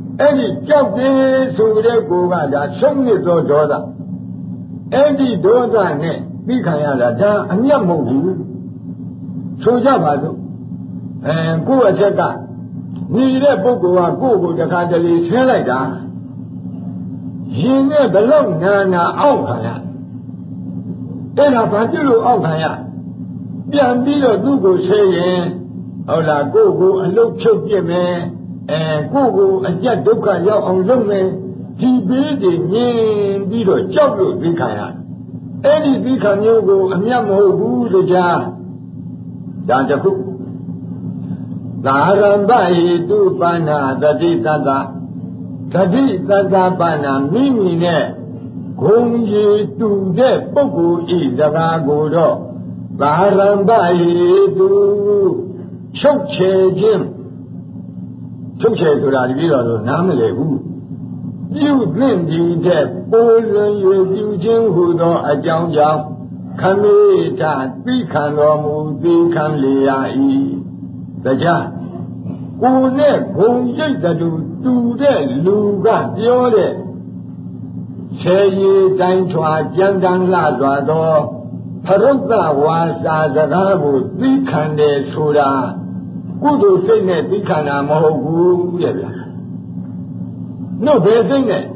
Any Japanese who they go by that, some little daughter. Any daughter, Mikayada, and Yamu. So Jabadu, and go a checker. Need a book or go to the country, say like that. You never long Nana Alpaya. Then I found you Alpaya. Young Bill Google saying, oh, la go and look choke ye man, and go and get Duka Yaw on Lume, he building in Bido Joglu Vikaya. Any Vikan Yogo and Yamo the jar. Dantaku. Larambai do Bana, the Dita. Tadi Tata Bana, Mimine, Gongyi to the Poku is the Ragodo. Larambai do Chokche Jim. Chokche to that Villa, Namele. You bring the dead, Poison, you Jim Hudo, a young young, Kamita, Bikano, Bikan Lea, the Jan. One, Gongyi, the do the Luga, Diode. Say ye, Dantua, Jandan Lazado, Paruka was as a Rabu, Bikande Sura, Kudu Sene, Bikana Mogu. No, they're saying it.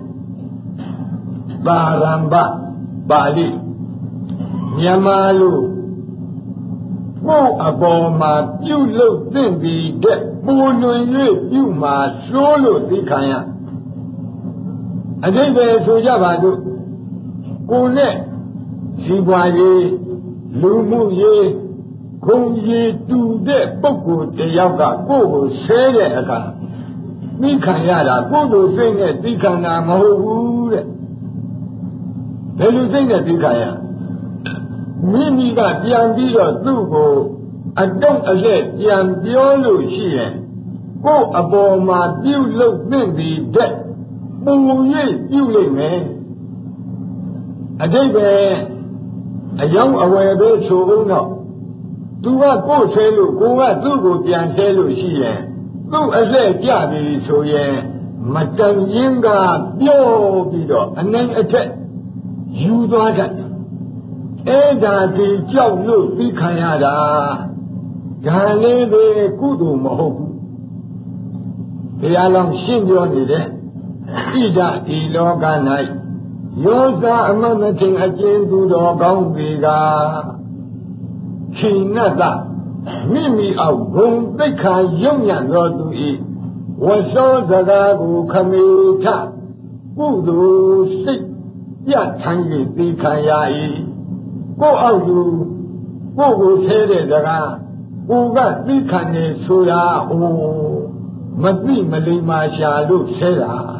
Baramba, Bali, Yamalu, Go aboma, you look then be dead, Mono, you must solo Dikaya. And then there's Sujabadu, Gone, Siwaye, Lumu ye, Gongye to the Boku, the Yaka, Go, say it. Mikayada, go to sing it, Dikana Mahu. Then you sing it, Dikaya. Mimi got Yambi Dugo, and don't let Yambiolo she. Go above my view, look, then be dead. Oh, yes, you live, man. A day there, a young away there, so no. Do not go tell you, go at Dugo, and tell you she. No, as a Yabi, so yeah, Matan Yinga, Bio Bido, and then attack. You don't get. And I did Joe Lu, Bikayada, Gane, Kudu Mohoku. They are long Shinjoni there. Ida, Iloga night. Yosa, another thing again to the Gongiga. Kinada. Mimi of whom they can young and go to eat. Was all the Ragu Kamita. Udu sick. Yatangi Bikayai. Go out you. Go say the Ra. Uga Bikane Suya. Oh. Mati Malima Shalu Sera.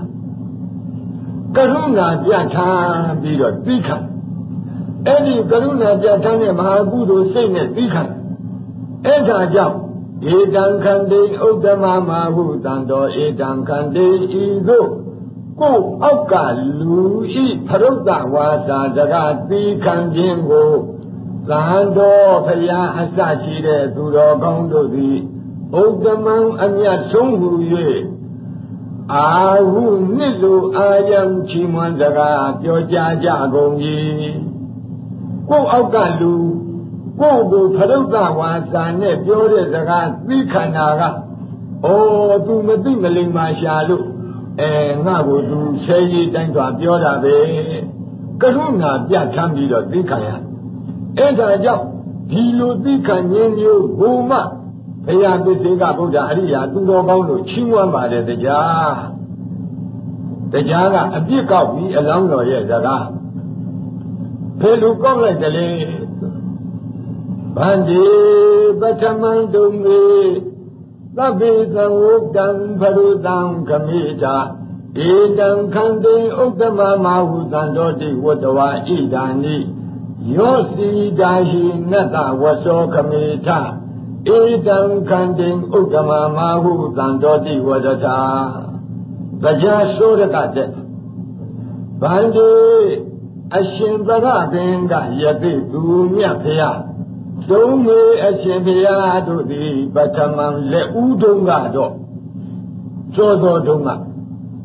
Karuna Jatan Bido Bikan. Any Karuna Jatan Mahabudu saying it Bikan. Eda Jam, Edan Kande, Odama Mahu Dando, Edan Kande, Igo, Go, Oka, Lui, Paruda, Wasa, Zagati, Kanjingo, Lando, Paya, Asachi, Duro, Gondo, Odama, Anya, Songu, Ye, Ahu, Nizu, Ayam, Chiman, Zaga, Yoja, Jagongi, Go, Oka, Lu, Go Paruka was a net, Yore Zaga, Vikanaga. Oh, to Medimali Mashalu, and I would do say it and to Abiola Bay. Karuna, Yatambi, Vikaya. And I jump, Hilo Vikan, you, Goma. Paya Biziga Buddha, to go down to Chiwama, the Jar. The Jara, a big of me along the Zaga. Pelu go like the lay. Bandi Batamandumi, Labita Wogan Parudan Kamita, Edan Kande Okama Mahudan Doti Watawa Idani, Yosi Dahi Nata Waso Kamita, Edan Kande Okama Mahudan Doti Watata, Baja Sodakate, Bandi Ashimbara Benga Yabi Dumia. Don't a Shemia to the Bataman Le Udongado. So Doma.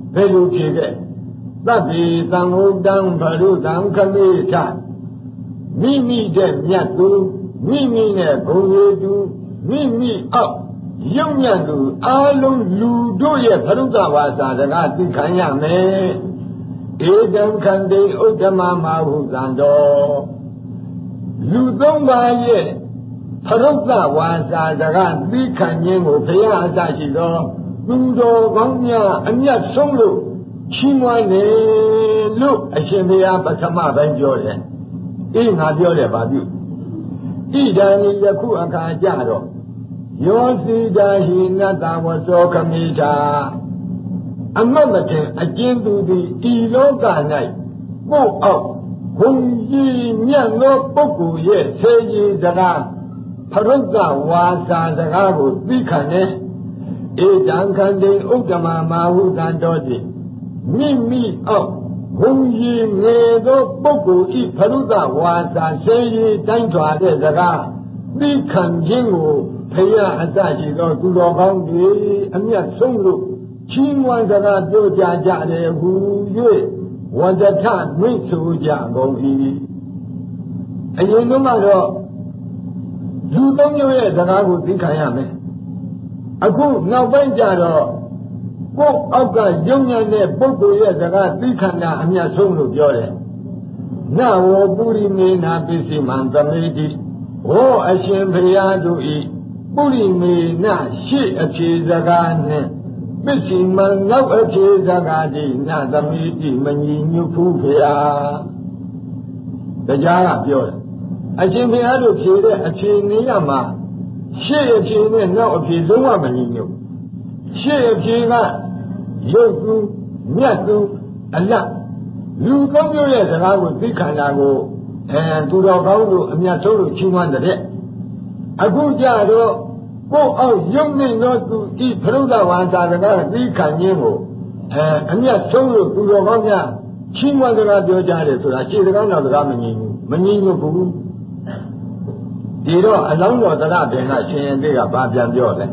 ဘယ်လိုဖြေခဲ့သဗ္ဗေသံဃုတံဘရုသံခမေထမိမိတဲ့မြတ်သူမိမိနဲ့ဘုံရည်သူမိမိအောက်ရုပ်ညံ့သူအားလုံးလူတို့ရဲ့ဘရုဒ္ဓဝါစာစကားသိခံရမယ်ဧတံခန္တိဥဒ္ဓမမဟုသံတော်လူသုံးပါးရဲ့ဘရုဒ္ဓဝါစာစကားသိခံခြင်းကိုဘုရားအစရှိသောသူတော်ကောင်းများအမြတ်ဆုံးလို့ချီးမွမ်းတယ်လို့အရှင်ဘုရားပထမပိုင်းပြောတယ်အေးငါပြောတယ်ဘာပြုဣဒံယခုအခါကြတော့ယောစီတာဟိနတဝသောခမိတာအမတ်မထင်အကျဉ်သူသည်ဤလောက၌ကိုယ်အောက်ဘုံကြီးမြတ်သောပုဂ္ဂိုလ်ရဲ့ဆေးကြီးစကားဖရုဒ္ဓဝါစာစကားကိုသိခံတယ်ဧတံခန္တိဥဒ္ဓမမဟုသံတော်သည်မိမိအောက်ဘုံကြီးငယ်သောပုဂ္ဂိုလ်ဤဖရုဒ္ဓဝါစာဆေးကြီးတိုင်းထွာတဲ့စကားသိခံခြင်းကိုဘုရားအစရှိသောသူတော်ကောင်းတွေအမြတ်ဆုံးလို့ချီးမွမ်းစကားပြောကြကြတယ်ဟူ၍ဝတ္တထမိတ်ဆိုကြကုန်၏အရင်တုန်းကတော့လူသုံးမျိုးရဲ့စကားကိုသိခံရမယ်အခုနောက်ပိုင်းကျတော့ကိုယ်အောက်ကယုံညံ့တဲ့ပုဂ္ဂိုလ်ရဲ့စကားသိခံတာအမြတ်ဆုံးလို့ပြောတယ်နဝောပုရိမေနာပစ္စည်းမံသမေတိဟောအရှင်ဘုရားတို့ဤပုရိမေနရှေ့အဖြေစကားနဲ့ပစ္စည်းမံနောက်အဖြေစကားဒီနသမေတိမညီညွတ်ဘူးဘုရားတရားကပြောတယ်အရှင်ဘုရားတို့ဖြေတဲ့အဖြေနေရမှာရှေ့အဖြေနဲ့နောက်အဖြေလုံးဝမညီညွတ်ရှေ့အဖြေကရုပ်သူမြတ်သူအလတ်လူသုံးမျိုးရဲ့စကားကိုသိခန္ဓာကိုသူတော်ကောင်းတို့အမြတ်ဆုံးလို့ချီးမွမ်းတဲ့အခုကြတော့ကိုယ်အောင်ယုံနေတော့သူဤဖရုဒ္ဓဝါစာစကားသိခံခြင်းကိုအမြတ်ဆုံးလို့သူတော်ကောင်းများချီးမွမ်းစကားပြောကြတယ်ဆိုတာရှေ့စကားနောက်စကားမညီဘူးမညီညွတ်ဘူးဒီတော့အလောင်းတော်သရပင်ကရှင်ရင်တွေကဘာပြန်ပြောလဲ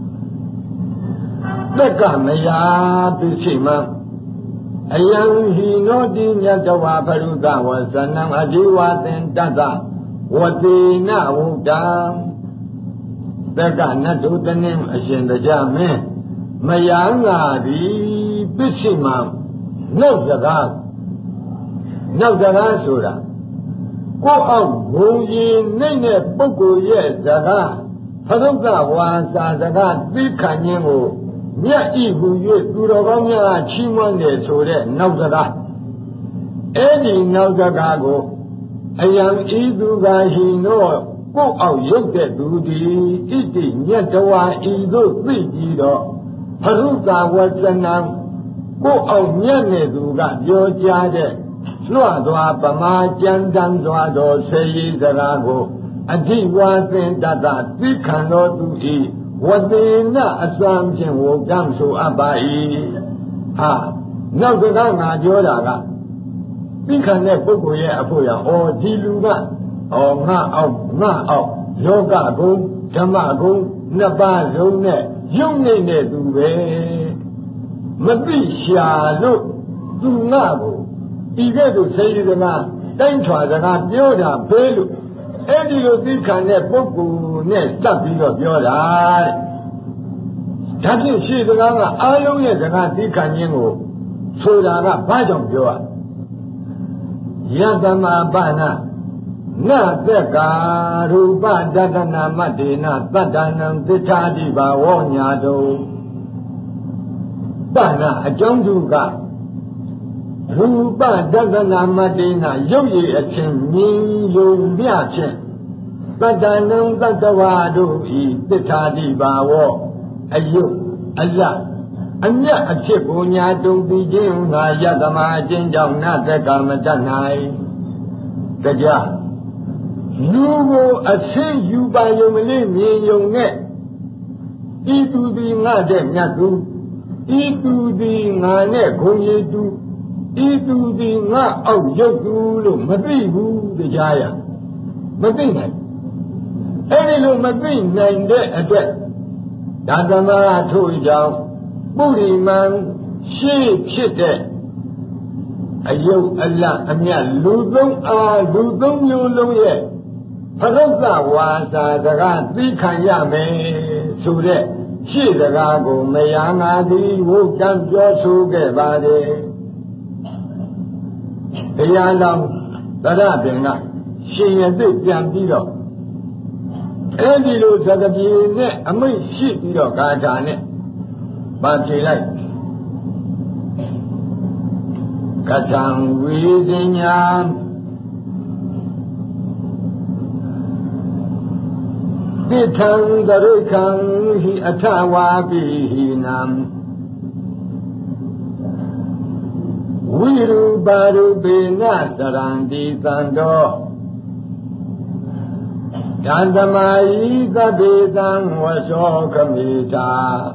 တက်ကမယာပိစိမံအယံဟိနောတိမြတ်တဝါဖရုဒ္ဓဝဇနံအဒီဝသင်တတဝတိနဝုဒ္ဓံတက်ကနတ်တို့တနည်းအရှင်တရားမင်းမယားငါသည်ပိစိမံနောက်စကားဆိုတာကိုယ်အောင်ဘုံကြီးနေတဲ့ပုဂ္ဂိုလ်ရဲ့စကားဖရုဒ္ဓဝါစာစကားသိခံခြင်းကိုမြတ်ဤဟူ၍သူတော်ကောင်းများချီးမွမ်းတယ်ဆိုတဲ့နောက်စကားအဲ့ဒီနောက်စကားကိုအယံဤသူကဟိနောကိုယ်အောင်ရုပ်တဲ့သူသည်ဣတိမြတ်တဝါဤသို့သိကြည်တော့ဖရုဒ္ဓဝဇနံကိုယ်အောင်မြတ်နေသူကပြောကြားတဲ့လွှတ်သွားပမာကြံတန်းသွားသောဆေးရည်စကားကိုအဓိဝါသင်တတသိခံတော်သူဤဝတိနအစွမ်းဖြင့်ဝုဒ္ဓံဆိုအပ်ပါ၏ဟာနောက်စကားငါပြောတာကသိခံတဲ့ပုဂ္ဂိုလ်ရဲ့အဖို့ရဒီလူကငါအောက်လောကဂုဏ်ဓမ္မဂုဏ်နှစ်ပါးလုံးနဲ့ယုံနေတဲ့သူပဲမသိရှာလို့သူငါကိုဒီကဲ့သို့ဆေးရည်ကတိုင်းထွာစကားပြောတာပဲလို့အဲ့ဒီလိုသိခံတဲ့ပုဂ္ဂိုလ်နဲ့စပ်ပြီးတော့ပြောတာတဲ့ဒါဖြင့်ရှေ့စကားကအားလုံးရဲ့စကားသိခံခြင်းကိုဆိုတာကဘာကြောင့်ပြောရယတမပါဏနသက်ကာရူပတတနာမတ္တေနသတ္တနံသစ္စာတိဘာဝောညာတုပါဏအကြောင်းသူကရူပတတနာမတ္တေနရုပ်ရည်အချင်းမြင်ယုံမြဖြင့်သတ္တနံသတ္တဝါတို့ဤသစ္စာတိဘာဝောအယုတ်အလတ်အမြတ်အဖြစ်ကိုညာတုံပြီးခြင်းငါယတမအချင်းကြောင့်နတ်သက်ကာမတတ်နိုင်တရားလူကိုအဆင်းယူပါယုံမလေးမြင်ယုံနဲ့ဤသူသည်ငါတဲ့မြတ်သူဤသူသည်ငါနဲ့ဂုံရည်သူဤသူသည်ငါအောက်ရုပ်သူလို့မသိဘူးတရားရမသိနိုင်အဲ့ဒီလိုမသိနိုင်တဲ့အတွက်ဒါသမားထို့ကြောင့်ပုရိမံရှေ့ဖြစ်တဲ့အယုတ်အလတ်အမြတ်လူသုံးမျိုးလုံးရဲ့ပရုစ္ဆဝါစာစကားသိခံရမယ်ဆိုတဲ့ရှေ့စကားကိုမယားငါသည်ဝုတ်တမ်းပြောဆိုခဲ့ပါတယ်ဘုရားတော်သရပင်ကရှင်ရသိပြန်ပြီးတော့အဲ့ဒီလိုသကပြေနဲ့အမိတ်ရှိပြီးတော့ဂါထာနဲ့ပါဖြေလိုက်ကထံဝိဇိညာတိထံတရိခံဟိအထဝါပိဟိနံဝိရူပါရုပေနသရန္တိသံတော်ဓမ္မယိသဗ္ဗေသံဝသောခမိတာ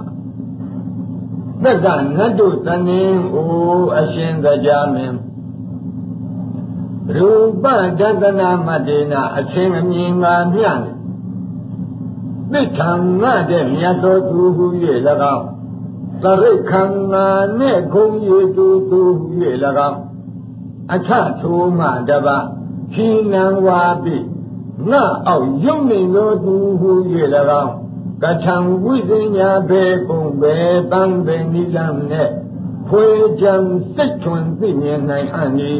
သက္ကနတ္တုတနင်းအိုအရှင်သကြမင်းရူပဒသနာမတေနအချင်းအမြင်ငါမျှသစ္ထံငါတဲ့မြတ်တော်သူဟူ၍၎င်းသရိခံငါနဲ့ဂုံရည်သူဟူ၍၎င်းအထထိုးမှတပါခီနံဝါပိငါအောက်ယုံနေသောသူဟူ၍၎င်းကထံဝိဇ္ဇညာဘေကုံဘေတံဘေနိလံနဲ့ဖွေကြံစိတ်ထွန်သိမြင်နိုင်အံ့ဤ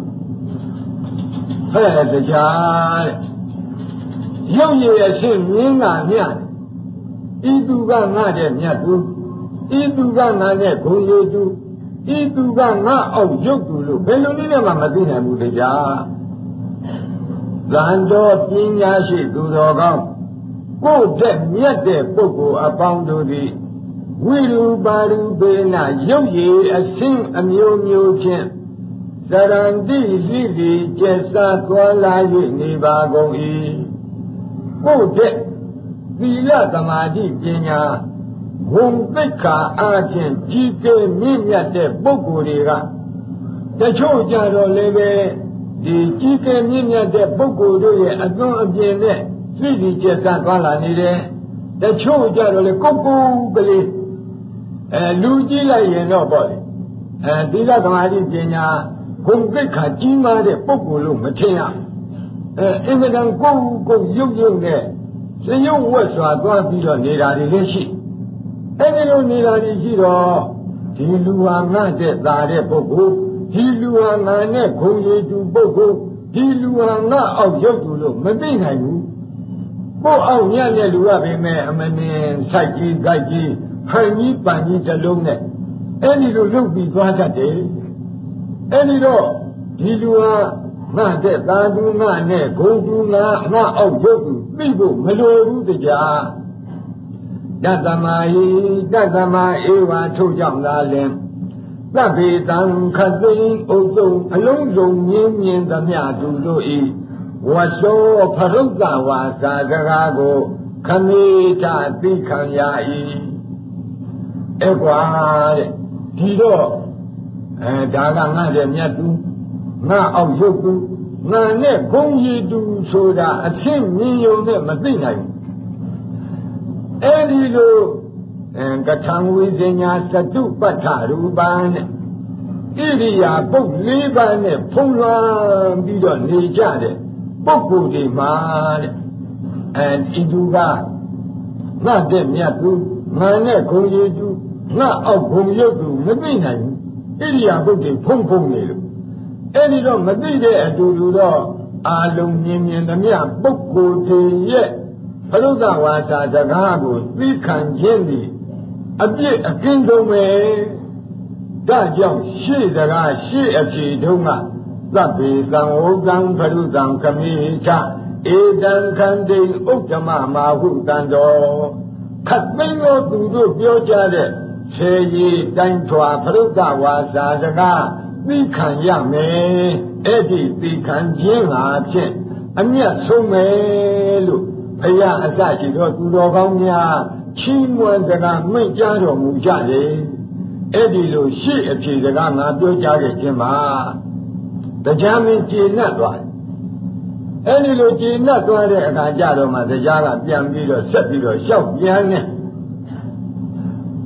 ဟဲ့တရားတဲ့ရုပ်ရည်အချင်းမြင်းကမြတ်ဤသူကငါတဲ့မြတ်သူဤသူကငါနဲ့ဂုံရည်သူဤသူကငါအောက်ရုပ်သူလို့ဘယ်လိုနည်းနဲ့မှမသိနိုင်ဘူးတရားဇန်တော်ပညာရှိသူတော်ကောင်းကိုယ်တဲ့မြတ်တဲ့ပုဂ္ဂိုလ်အပေါင်းတို့သည်ဝိရူပါရုပေနရုပ်ရည်အစင်းအမျိုးမျိုးဖြင့်သရန္တိရှိစီကျက်စားသွားလာ၍နေပါကုန်၏ကိုယ်တဲ့သီလသမာဓိပညာဂုဏ်သိက္ခာအားဖြင့်ကြီးကျယ်မြင့်မြတ်တဲ့ပုဂ္ဂိုလ်တွေကတချို့ကြတော့လည်းပဲဒီကြီးကျယ်မြင့်မြတ်တဲ့ပုဂ္ဂိုလ်တို့ရဲ့အသွင်အပြင်နဲ့သိစီကျက်စားသွားလာနေတယ်တချို့ကြတော့လေကိုယ်ကလေးလူကြည့်လိုက်ရင်တော့ပေါ့လေသီလသမာဓိပညာဂုဏ်သိက္ခာကြီးမားတဲ့ပုဂ္ဂိုလ်လို့မထင်ရအင်မတန်ကိုယ်ရုပ်ရုပ်နဲ့စရုပ်ဝက်စွာသွားပြီးတော့နေတာတွေလည်းရှိအဲဒီလိုနေတာတွေရှိတော့ဒီလူဟာငါတဲ့သာတဲ့ပုဂ္ဂိုလ်ဒီလူဟာငါနဲ့ဂုဏ်ရည်သူပုဂ္ဂိုလ်ဒီလူဟာငါအောက်ရုပ်သူလို့မသိနိုင်ဘူးကိုယ်အောင်ညံ့တဲ့လူကပဲမဲ့အမင်းစိုက်ကြီးကြိုက်ကြီးဟန်ကြီးပန်ကြီးတစ်လုံးနဲ့အဲ့ဒီလိုလုပ်ပြီးသွားတတ်တယ်အဲ့ဒီတော့ဒီလူဟာငါတဲ့သာသူငါနဲ့ဂုံသူငါအောက်ရုပ်သူသိဖို့မလိုဘူးတရားတတ္တမဟိတတ္တမဧဝါထုတ်ကြောင့်သာလင်သဗ္ဗေတံခသိဉ္ဥတုံအလုံးစုံမြင်မြင်သမျှသူတို့ဤဝတ်သောဖရုဒ္ဓဝါစာစကားကိုခမေထသိခံရ၏အဲ့ကွာတဲ့ဒီတော့ဒါကငါတဲ့မြတ်သူငါအောက်ရုပ်သူငါနဲ့ဂုံရည်သူဆိုတာအဖြစ်မြင်ယုံနဲ့မသိနိုင်ဘူးအဲ့ဒီလိုကထံဝိဇ္ဇညာသတုပဋ္ဌရူပံနဲ့ဣရိယာပုတ်၄ပါးနဲ့ဖုံးလွှမ်းပြီးတော့နေကြတဲ့ပုဂ္ဂိုလ်တွေမှာတဲ့ဤသူကငါတဲ့မြတ်သူငါနဲ့ဂုံရည်သူငါအောက်ဂုံရုပ်သူမသိနိုင်ဘူးဣရိယာပုတ်တွေဖုံးနေလို့အဲ့ဒီတော့မသိတဲ့အတူတူတော့အာလုံးမြင်သမျှပုဂ္ဂိုလ်တွေရဲ့ပရုဒ္ဓဝါစာစကားကိုသိခံခြင်းသည်အပြစ်အကင်းဆုံးပဲဒါကြောင့်ရှေ့စကားရှေ့အဖြေတုံးကသဗ္ဗေသံဝုဒံပရုဒံခမိချဧတံခန္တိဥတ္တမမာဟုတံတော်ခတ်သိမ်းသောသူတို့ပြောကြတဲ့ခြေရည်တိုင်းထွာပရုဒ္ဓဝါစာစကားသိခံရမယ်အဲ့ဒီသိခံခြင်းဟာဖြင့်အမြတ်ဆုံးမယ်လို့ဘုရားအစရှိသောသူတော်ကောင်းများချီးမွမ်းစကားမိန့်ကြားတော်မူကြတယ်အဲ့ဒီလိုရှေ့အဖြေစကားငါပြောကြားခဲ့ခြင်းပါတရားမင်းကျေနပ်သွားတယ်အဲ့ဒီလိုကျေနပ်သွားတဲ့အခါကျတော့မှတရားကပြန်ပြီးတော့ဆက်ပြီးတော့လျှောက်ပြန်နေ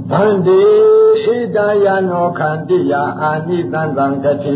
ဗန္တိဣဒာယနောခန္တိယအာနိသံသံကတိ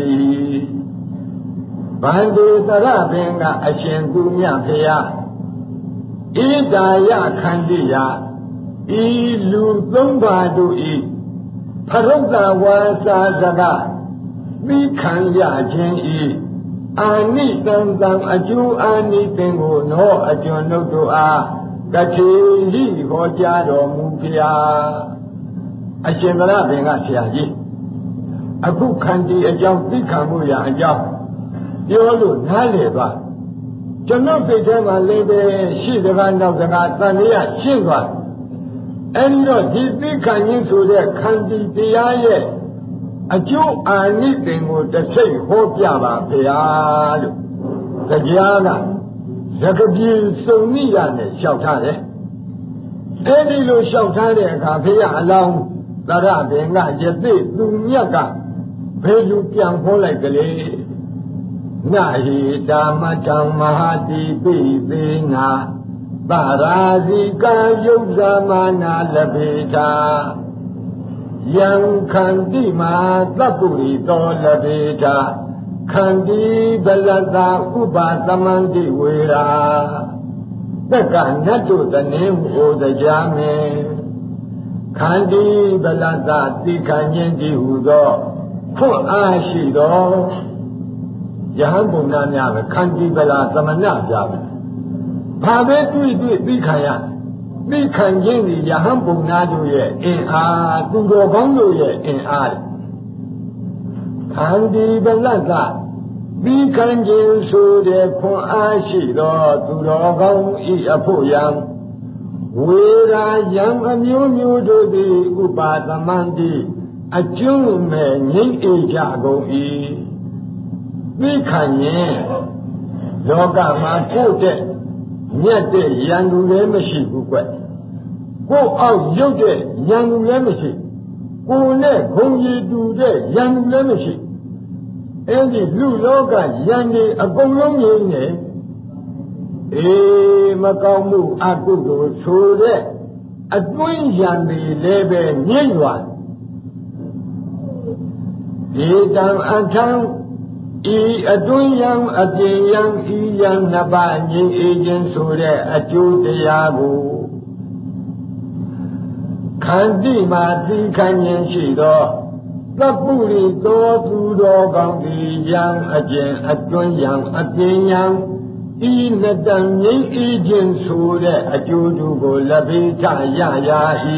ဗန္တိသရပင်ကအရှင်သူမြတ်ဖရာဣဒာယခန္တိယဤလူသုံးပါးတို့ဤဖရုဒ္ဓဝါစာစကားသိခံရခြင်းဤအာနိသံသံအကျိုးအာနိသင်ကိုနောအကျွန်ုပ်တို့အားကတိလိဟောကြားတော်မူဖျားအရှင်သရပင်ကဆရာကြီးအခုခန္တီအကြောင်းသိခံမှုရအကြောင်းပြောလို့နားလေသွားကျွန်ုပ်စိတ်ထဲမှာလည်းပဲရှိစကားနောက်စကားသံဃာရှင်းသွားအဲဒီတော့ဒီသိခံခြင်းဆိုတဲ့ခန္တီတရားရဲ့အကျိုးအာနိသင်ကိုတစ်စိတ်ဟောပြပါဗျာလို့တရားကသကပြေစုံမိရနဲ့လျှောက်ထားတယ်အဲဒီလိုလျှောက်ထားတဲ့အခါဖေရအလောင်းသရပင်ကယသိသူမြတ်ကဘယ်လိုပြန်ဟောလိုက်ကြလဲနာဟိတာမထံမဟာတိပိသေနာပရာဇိကယုတ်ဇမာနာလဘေတာယံခန္တိမာသဗ္ဗုရိတောလဘေတာခန္တိဘလတာဥပါသမန္တိဝေရာတက္ကနတ္တုတနေဟောတရားမေခန္တိဘလတာသိခံခြင်းတည်းဟူသောဖွင့်အားရှိသောယဟန်ဘုံနာများပဲခန္တိဘလာသမဏပြပဲဘာပဲတွေ့သိခံရသိခံခြင်းဒီယဟန်ဘုံနာတို့ရဲ့အင်အားသူတော်ကောင်းတို့ရဲ့အင်အားခန္တိဘလတာသိခံခြင်းဆိုတဲ့ဖွင့်အားရှိသောသူတော်ကောင်းဤအဖို့ယံဝေရာယံအမျိုးမျိုးတို့သည်ဥပါသမန္တိအကျုံးမဲ့ငြိမ့်အေကြကုန်၏သိခံရင်လောကမှာကိုယ့်တဲ့မြတ်တဲ့ယံသူလည်းမရှိဘူးကွကိုယ့်အောက်ရုပ်တဲ့ယံသူလည်းမရှိကိုယ်နဲ့ဂုံရည်တူတဲ့ယံသူလည်းမရှိအဲဒီလူလောကယံတွေအကုန်လုံးငြိမ့်နေမကောင်းမှုအကုသိုလ်ဆိုတဲ့အတွင်းယံတွေလည်းပဲငြိမ့်သွားဒီတံအထံဤအတွင်းယံအပြင်ယံဤယံနှစ်ပါးငြိမ့်အေးခြင်းဆိုတဲ့အကျိုးတရားကိုခန္တိမှာသိခံခြင်းရှိသောသဗ္ဗုရိတောသူတော်ကောင်းသည်ယံအကျင်အတွင်းယံအပြင်ယံဤနှစ်တန်ငြိမ့်အေးခြင်းဆိုတဲ့အကျိုးတို့ကိုလဘေထရရာ၏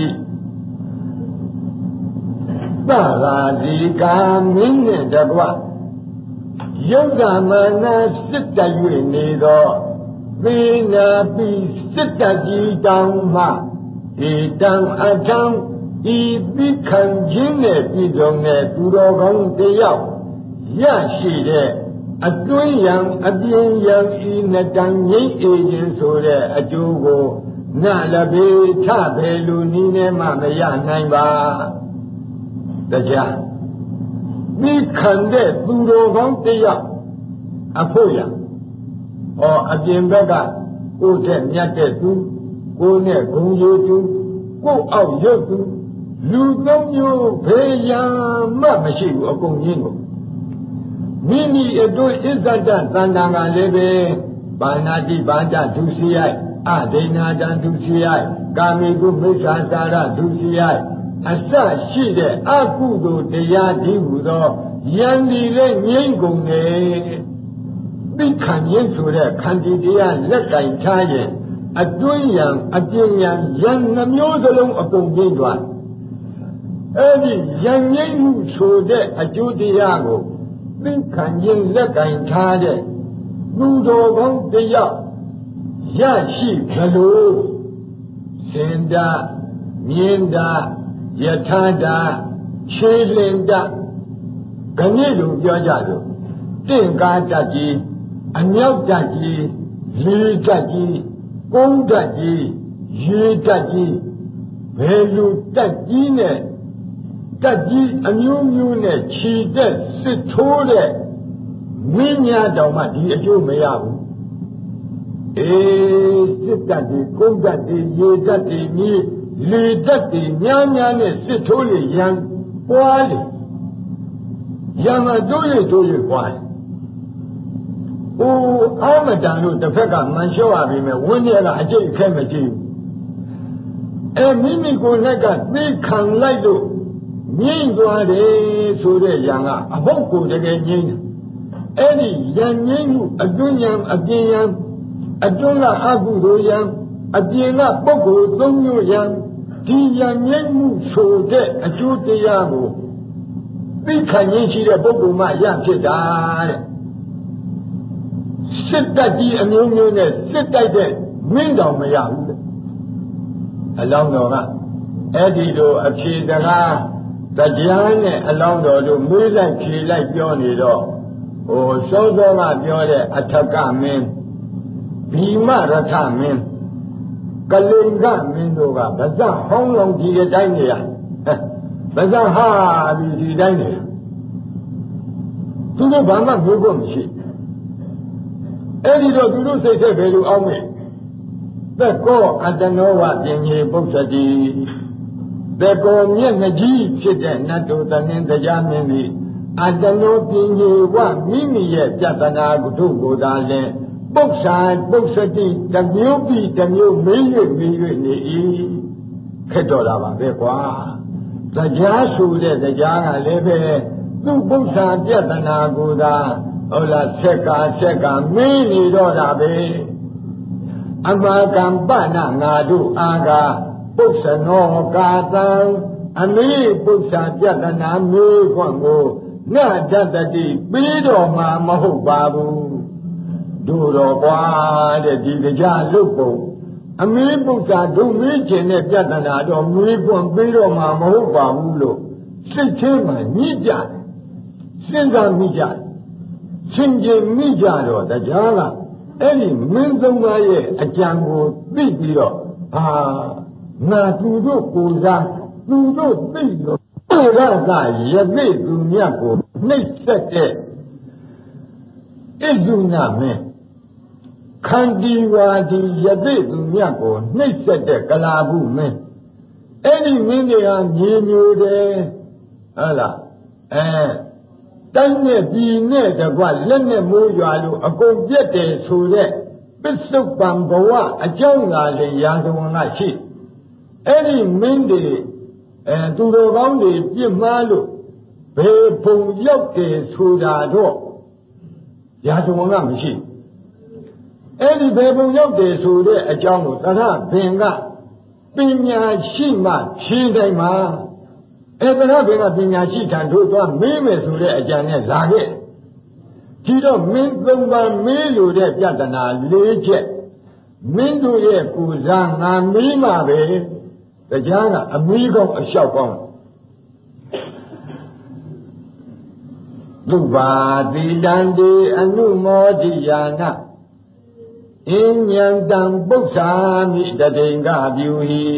သရာဇီကာမင်းနှင့်တကွယုတ်ကမာနစစ်တ၍နေသောသေနာပိစစ်တကြီးတောင်မှဧတံအထံဤသိခံခြင်းနဲ့ပြည်စုံတဲ့သူတော်ကောင်းတယောက်ရရှိတဲ့အတွင်းယံအပြင်ယံဤနှစ်တန်ငြိမ့်အေးခြင်းဆိုတဲ့အကျိုးကိုနလဘေထဘယ်လူနည်းနဲ့မှမရနိုင်ပါတရားမိခံတဲ့သူတော်ကောင်းတယောက်အဖို့ရအပြင်ဘက်ကကိုယ်တဲ့မြတ်တဲ့သူကိုယ်နဲ့ဂုံရည်သူကိုယ်အောက်ရုပ်သူလူသုံးမျိုးဘေးရန်မှမရှိဘူးအကုန်ကြီးကိုမိမိအတွင်းအစ္ဆဒသန္တာကလည်းပဲဘာနာတိဘာဒဒုစီယအဒိနာတံဒုစီယကာမိကုမိစ္ဆာစာရဒုစီယအစရှိတဲ့အကုသိုလ်တရားဒီဟူသောယံဒီလည်းငြိမ့်ကုန်တယ်သိခံခြင်းဆိုတဲ့ခန္တီတရားလက်ကင်ထားရင်အတွင်းယံအပြင်ယံယံနှမျိုးစလုံးအကုန်ငြိမ့်သွားအဲ့ဒီယံငြိမ့်မှုဆိုတဲ့အကျိုးတရားကိုသိခံခြင်းလက်ကင်ထားတဲ့သူတော်ကောင်းတယောက်ရရှိဘလို့စင်တာမြင်တာယထာတာခြေလင်တာခဏိလိုပြောကြလို့တင့်ကားတတ်ကြီးအမြောက်တတ်ကြီးလေးတတ်ကြီးကုန်းတတ်ကြီးရေတတ်ကြီးဘယ်လိုတတ်ကြီးနဲ့တတ်ကြီးအမျိုးမျိုးနဲ့ခြေတက်စစ်ထိုးတဲ့မင်းများတောင်မှဒီအကျိုးမရဘူးစစ်တတ်ကြီးကုန်းတတ်ကြီးရေတတ်ကြီးမြေလေတက်တွေများများနဲ့စစ်ထိုးလေရန်ပွားလေရန်မှာတိုး၍ပွားတယ်။အိုးအာမတန်လို့တစ်ဖက်ကမှန်လျှော့ရပြီမဲ့ဝင်းထဲကအကျိတ်အခက်မကြည့်ဘူး။မိမိကိုယ်နဲ့ကသိခံလိုက်လို့ငြိမ့်သွားတယ်ဆိုတဲ့ရန်ကအဟုတ်ကိုတကယ်ငြိမ့်တယ်။အဲ့ဒီရန်ငြိမ့်မှုအတွင်းရန်အပြင်ရန်အတွင်းကအကုသိုလ်ရန်အပြင်ကပုဂ္ဂိုလ်သုံးမျိုးရန်ဒီရန်ငြိမ့်မှုဆိုတဲ့အကျိုးတရားကိုသိခံရရှိတဲ့ပုဂ္ဂိုလ်မှရဖြစ်တာတဲ့စစ်တပ်ကြီးအမျိုးမျိုးနဲ့စစ်တိုက်တဲ့မင်းတော်မရဘူးတဲ့အလောင်းတော်ကအဲ့ဒီလိုအဖြေတကားတရားနဲ့အလောင်းတော်တို့မေးလိုက်ဖြေလိုက်ပြောနေတော့စောစောကပြောတဲ့အထက်ကမင်းဗီမရထမင်းကလိန်ကမင်းတို့ကဗဇဟောင်းလုံးဒီတိုင်းနေရဗဇဟာဒီတိုင်းနေသူတို့ဘာမှမျိုးဖို့မရှိအဲ့ဒီတော့သူတို့စိတ်ဆက်ပဲလို့အောင်းမယ်သက်ကောအတနောဝပင်ကြီးပု္ပ္ပတိသက်ကောမျက်နှကြီးဖြစ်တဲ့နတ်တို့တနင်တရားမင်းသည်အတနောပင်ကြီးဝမိမိရဲ့ပြဿနာကုထုကိုသာလဲပု္ပ္ပတိတမျိုးပြီးတမျိုးမေး၍နေ၏ခက်တော်လာပါပဲကွာတရားဆိုတဲ့တရားကလည်းပဲသူ့ပု္ပ္ပာပြဿနာကိုသာဟုတ်လားဆက်ကမေးနေတော့တာပဲအမကံပနငါတို့အာကပု္ပ္ပနောကာတံအမေပု္ပ္ပာပြဿနာမေးခွန်းကိုငါတတတိပြီးတော့မှမဟုတ်ပါဘူးတို့တော့ကွာတဲ့ဒီတရားလုတ်ပုံအမေပု္ပ္ပာတို့မေးခြင်းတဲ့ပြဿနာတော့မေးခွန်းပြီးတော့မှမဟုတ်ပါဘူးလို့စိတ်ချင်းမှညှိကြတယ်စဉ်းစားမိကြတယ်ရှင်ကျင်မိကြတော့တရားကအဲ့ဒီမင်းသုံးပါးရဲ့အကြံကိုသိပြီးတော့ငါသူတို့ကိုယ်စားသူတို့သိလို့ပုရကယသိသူမြတ်ကိုနှိပ်စက်တဲ့ဣဇုနာမင်းခန္တီဝါဒီယသိသူမြတ်ကိုနှိပ်စက်တဲ့ကလာဘူးမင်းအဲ့ဒီမင်းတွေကမြေမျိုးတယ်ဟုတ်လားတိုင်းနဲ့ပြည်နဲ့တကွလက်နဲ့မိုးရွာလို့အကုန်ပြက်တယ်ဆိုတဲ့ပစ္စုပန်ဘဝအကြောင်းသာလေရာဇဝင်ကရှိအဲ့ဒီမင်းတွေသူတော်ကောင်းတွေပြစ်မှားလို့ဘေဘုံရောက်တယ်ဆိုတာတော့ရာဇဝင်ကမရှိအဲ့ဒီဘေဘုံရောက်တယ်ဆိုတဲ့အကြောင်းကိုသရဘင်ကပညာရှိမှဖြေတိုင်းမှာသရဘင်ကပညာရှိထံတို့သွားမေးမယ်ဆိုတဲ့အကြံနဲ့လာခဲ့ဒီတော့မင်းသုံးပါးမေးလို့တဲ့ပြဿနာ၄ချက်မင်းတို့ရဲ့ကိုယ်စားငါမေးမှာပဲတရားကအမေးကောင်းအလျှောက်ကောင်းသုဘာတိတံတေအနုမောတိယာနအဉ္ဉံတံပု္ပ္ပာမိတတိင်္ဂပြုဟိ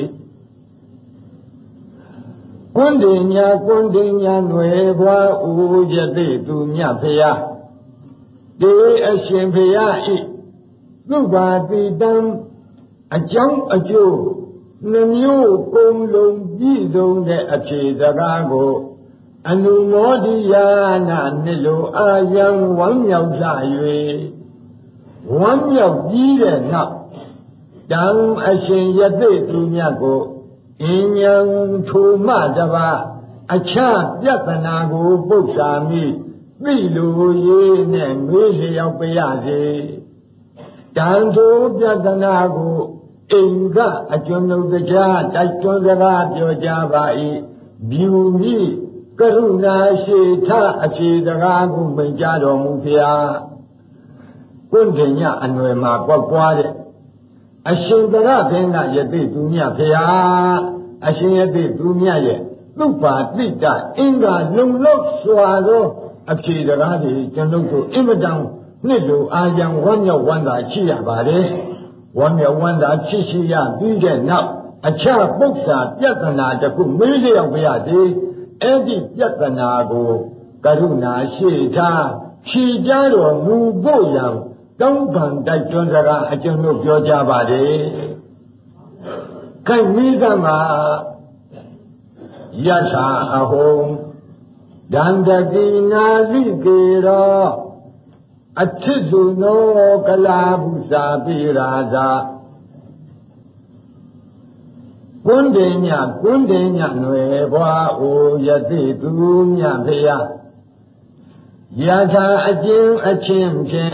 ကွန်းတင်ညာຫນွယ်ဘွားဥယသိသူမြတ်ဖျားတေအရှင်ဖျားဤသုဘာတိတံအကြောင်းအကျိုးနှမျိုးကုံလုံးပြည့်စုံတဲ့အဖြေစကားကိုအနုမောဒိယာနာနှစ်လိုအာယံဝမ်းမြောက်ကြ၍ဝမ်းမြောက်ပြီးတဲ့နောက်တံအရှင်ယသိသူမြတ်ကိုအဉ္ဉံထိုမှတပါအခြားပြဿနာကိုပု္ပ္ပာမိသိလိုရေးနဲ့မေးလျောက်ပြရစေတံထိုပြဿနာကိုအိမ်ကအကျွန်ုပ်တရားတိုက်တွန်းစကားပြောကြပါ၏ဗျူမိကရုဏာရှိထအဖြေစကားကိုမိန့်ကြားတော်မူဖျားကွန်းတင်ညအနွယ်မှာပွားပွားတဲ့အရှင်သရဘင်္ဂယသိသူမြတ်ဖျားအရှင်ယသိသူမြတ်ရဲ့သုဘာတိတအင်္ဂါလုံလောက်စွာသောအဖြေစကားတွေကျွန်ုပ်တို့အင်မတန်နှစ်လိုအာယံဝမ်းမြောက်ဝမ်းသာရှိရပါတယ်ဝမ်းမြောက်ဝမ်းသာဖြစ်ရှိရပြီးတဲ့နောက်အခြားပု္ပ္ပာပြဿနာတစ်ခုမေးလျောက်ပြရစေအဲ့ဒီပြဿနာကိုကရုဏာရှိထားဖြေကြတော်မူဖို့ရန်တောင်းပန်တိုက်တွန်းစကားအကျွန်ုပ်ပြောကြပါတယ်ခခိုင်မိသမယထာအဟုံဒန္တတိနာလိကေရောအချစ်စုနောကလာဘုဇာပိရာဇာကွန်းတင်ညနွယ်ဘွားအိုယတိသူမြဖျားယထာအကျဉ်အချင်းဖြင့်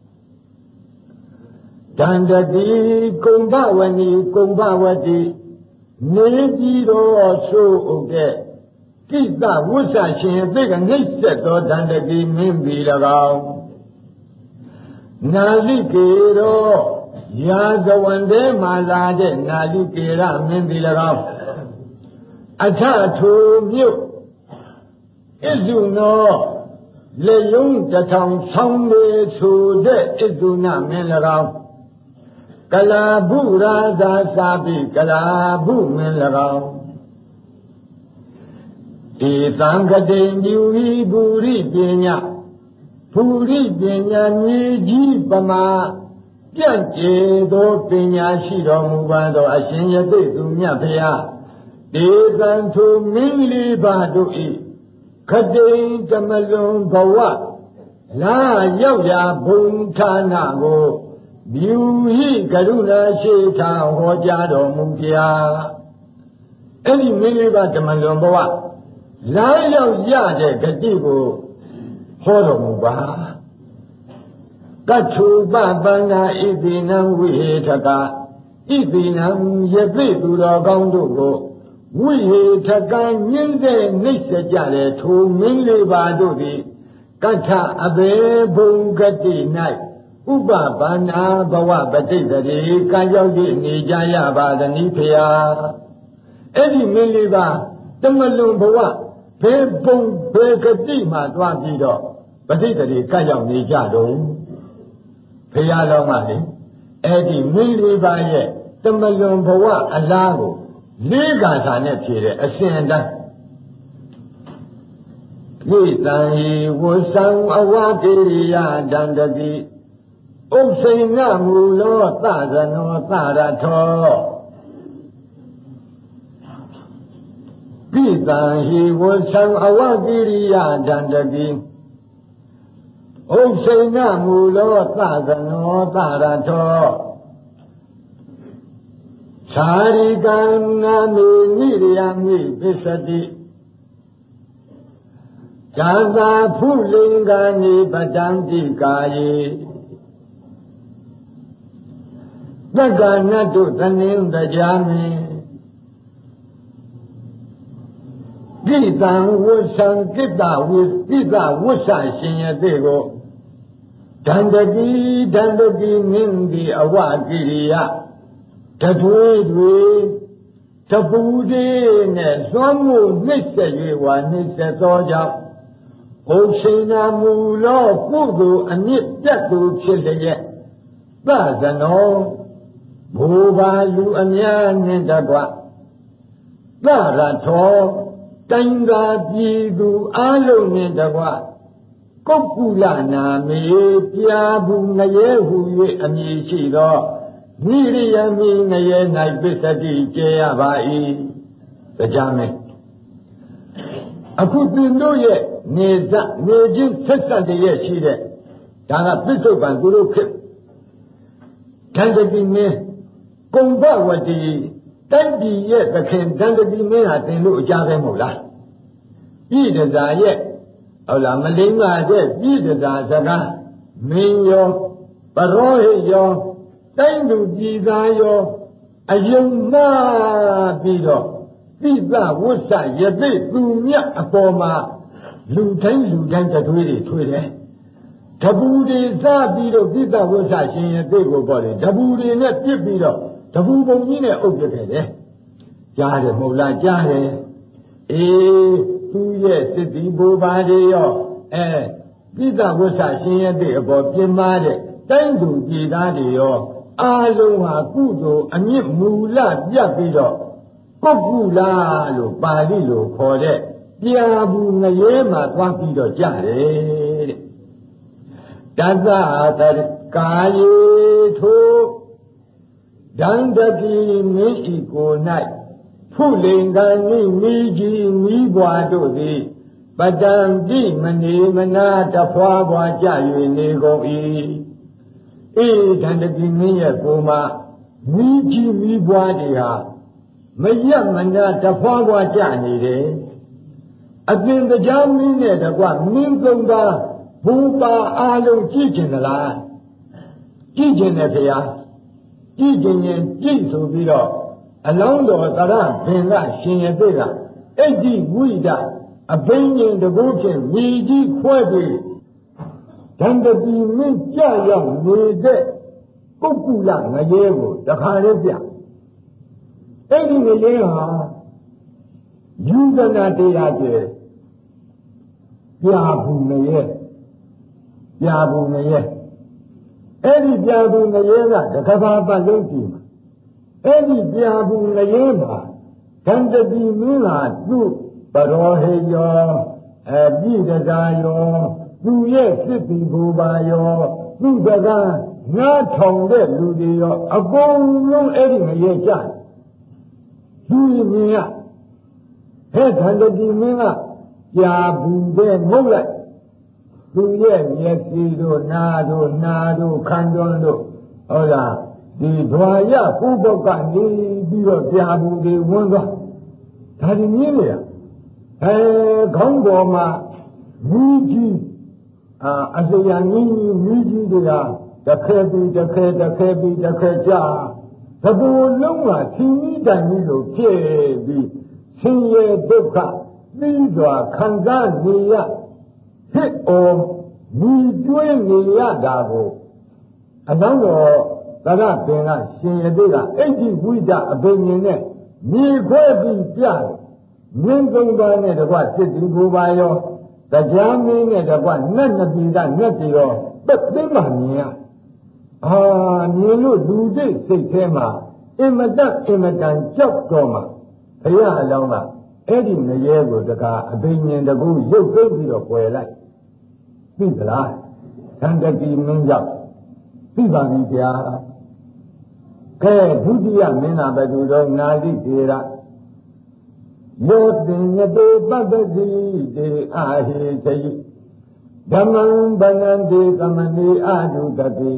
ဒန္တတိကုံဘဝနီကုံဘဝတိနေပြီးတော့ဆိုးဥတဲ့ကိတဝိသရှင်အသိကနှိမ့်ဆက်သောဒန္တတိမင်းပြီး၎င်းနာလိကေရောရာဇဝန္တေမှာလာတဲ့နာလိကေရမင်းပြီး၎င်းအထထိုမြို့ဣဇုနောလေယုံတထောင်ဆောင်းလေဆိုတဲ့ဣဇုနမင်း၎င်းကလာဘုရာဇာစာပိကလာဘုမင်း၎င်းဧသံကတိညူဟိဘူရိပညာဘူရိပညာမြေကြီးပမာပြန့်ကျဲသောပညာရှိတော်မူပါသောအရှင်ယသိသူမြတ်ဖျားဧသံသူမင်းလေးပါတို့ဤခတိတမလွန်ဘဝလာရောက်ရာဘုံဌာနကိုမြူဟိကရုဏာရှိထာဟောကြားတော်မူဖျားအဲ့ဒီမင်းလေးပါတမလွန်ဘဝလာရောက်ရတဲ့ဂတိကိုဟောတော်မူပါကထုပပန္နာဣတိနံဝိဟေထကဣတိနံယသိသူတော်ကောင်းတို့ကိုဝိဟေထကညင်းတဲ့နှိမ့်ဆက်ကြတဲ့ထိုမင်းလေးပါတို့သည်ကထအဘေဘုံဂတိ၌ဥပပန္နာဘဝပဋိသတိကံကြောင့်နေကြရပါသနည်းဖျားအဲ့ဒီမင်းလေးပါတမလွန်ဘဝဘယ်ဘုံဘယ်ဂတိမှသွားပြီးတော့ပဋိသတိကံကြောင့်နေကြတော့ဖျားတော်မှလေအဲ့ဒီမင်းလေးပါရဲ့တမလွန်ဘဝအလားကိုလေးကာသာနဲ့ဖြေတဲ့အစဉ်အတိုင်းဣတံဟိဝသံအဝတိယဒန္တတိဥပ္စိဏမူလောသဇနောသရထောဣတံဟိဝသံအဝတိယဒန္တတိဥပ္စိဏမူလောသဇနောသရထောသာရိကံနာမေနိရိယမိပစ္စတိဇာသာဖုလင်္ကာနိပတံတိကာယေသက္ကနတုသနင်းတရားမင်းကိတံဝဋ္ဌံကိတဝိကိတဝဋ္ဌရှင်ယသိကိုဒန္တတိမင်းဒီအဝကိရိယတထွေးတွေတပူတွေနဲ့သွမ်းမှုနှိမ့်ဆက်၍ဝါနှိမ့်ဆက်သောကြောင့်ဘုရှိနာမူလောကုသိုလ်အမြင့်တက်သူဖြစ်လျက်သဇနောဘူပါလူအများနှင့်တကွသရထောတိုင်းသာပြည်သူအလုံးနှင့်တကွကုက္ကုလနာမေပြာဘူးငရဲဟု၍အမည်ရှိသောနိရိယမိငရဲ၌ပစ္စတိကျေရပါ၏တရားမင်းအခုသင်တို့ရဲ့နေချင်းဆက်ဆက်တည်းရဲ့ရှိတဲ့ဒါကပစ္စုပန်သူတို့ဖြစ်ဒန္တတိမင်းကုံဘဝတိတိုက်ပြည်ရဲ့သခင်ဒန္တတိမင်းဟာသင်တို့အကြပဲမဟုတ်လားပြည်တသာရဲ့ဟုတ်လားမလိမ္မာတဲ့ပြည်တသာစကားမင်းရောပရောဟိတ်ရောတိုင်းသူပြည်သားရောအယုံနာပြီးတော့ပိသဝဋ္ဌယသိသူမြတ်အပေါ်မှာလူတိုင်းတသွေးတွေထွေးတယ်ဓပူတွေစားပြီးတော့ပိသဝဋ္ဌရှင်ယသိကိုပေါ့လေဓပူတွေနဲ့ပြစ်ပြီးတော့ဓပူပုံကြီးနဲ့အုပ်ပြခဲ့တယ်ကြားတယ်မဟုတ်လားကြားတယ်အေးသူရဲ့စစ်တီဘိုးဘာတွေရောပိသဝဋ္ဌရှင်ယသိအပေါ်ပြင်မာတဲ့တိုင်းသူပြည်သားတွေရောအားလုံးဟာကုသိုလ်အမြင့်မူလပြတ်ပြီးတော့ပုဂ္ဂုလာလို့ပါဠိလိုခေါ်တဲ့ပြာဘူးငရဲမှာသွားပြီးတော့ကြတယ်တဲ့တသကာယေထိုဒန္တတိမင်းဤကို၌ဖုလိန်ကံဤမိကြီးမိဘွားတို့သည်ပတံတိမနေမနာတဖွာဖွာကြ၍နေကုန်၏အေဒန္တတိမင်းရဲ့ကိုမှာမိကြီးမိဘွားတွေဟာမရမနာတဖွာဖွာကြနေတယ်အသင်တရားမင်းနဲ့တကွမင်းသုံးပါးဘူပါအားလုံးကြည့်ကျင်သလားကြည့်ကျင်တယ်ခင်ဗျာကြည့်ကျင်ရင်ကြည့်ဆိုပြီးတော့အလောင်းတော်သရဘင်ကရှင်ရသေးကအဋ္ဌိဝိဒအဘိညာဉ်တကူဖြင့်မြေကြီးခွဲပြီးဒန္တတိမင်းကြရောက်နေတဲ့ပုဂ္ဂုလငရဲကိုတခါလေးပြအဲ့ဒီငရဲဟာယူဇနာတရားကျဲပြာဘူးငရဲပြာဘူးငရဲအဲ့ဒီပြာဘူးငရဲကတကဘာပတ်လုံးကြည့်မှာအဲ့ဒီပြာဘူးငရဲမှာဒန္တတိမင်းဟာသူ့ပရောဟိယောပြိတကာယောသူရဲ့စစ်တီဘူပါယောသူ့စကားငါထောင်တဲ့လူတွေရောအကုန်လုံးအဲ့ဒီငရဲကြတယ်သူမြင်ရဟဲ့ဒန္တတိမင်းကပြာဘူးတဲ့ငုတ်လိုက်သူရဲ့မျက်စိတို့နားတို့ခန္ဓာတို့ဟုတ်လားဒီဓဝါရပုပ္ပကနေပြီးတော့ပြာဘူးတွေဝန်းသွားဒါဒီမြင်လေခေါင်းပေါ်မှာမီးကြီးအလျာငင်းမီးကြီးတွေကတခဲပြီးကြာသဘူလုံးကသီမိတန်ကြီးလိုဖြစ်ပြီးဆင်းရဲဒုက္ခပြီးစွာခံစားနေရဖြစ်အောင်မြည်ကျွေးနေရတာကိုအနောင်တော်သရပင်ကရှင်ရသေးကအဋ္ဌိဝိဒအဘိညာဉ်နဲ့မြေခွဲပြီးပြတယ်မင်းသုံးပါးနဲ့တကွစစ်တီဘူပါရောတရားမင်းနဲ့တကွနတ်နပိကနတ်တွေရောသက်သိမ်းမှမြင်ရမြင်လို့လူစိတ်စိတ်ထဲမှာအင်မတန်ကြောက်တော့မှဘုရားအလောင်းကအဲ့ဒီငရဲကိုတကားအဘိညာဉ်တကူရုပ်သိမ်းပြီးတော့ပယ်လိုက်သိသလားသန္တတိမင်းကြောင့်သိပါပြီဗျာကဲဒုတိယမင်းသားဘယ်သူတော့နာလိတေရယောတင်ညတေပတ္တိတေအာဟိသေဓမ္မံဗန္နံတေသမဏေအာဓုတတိ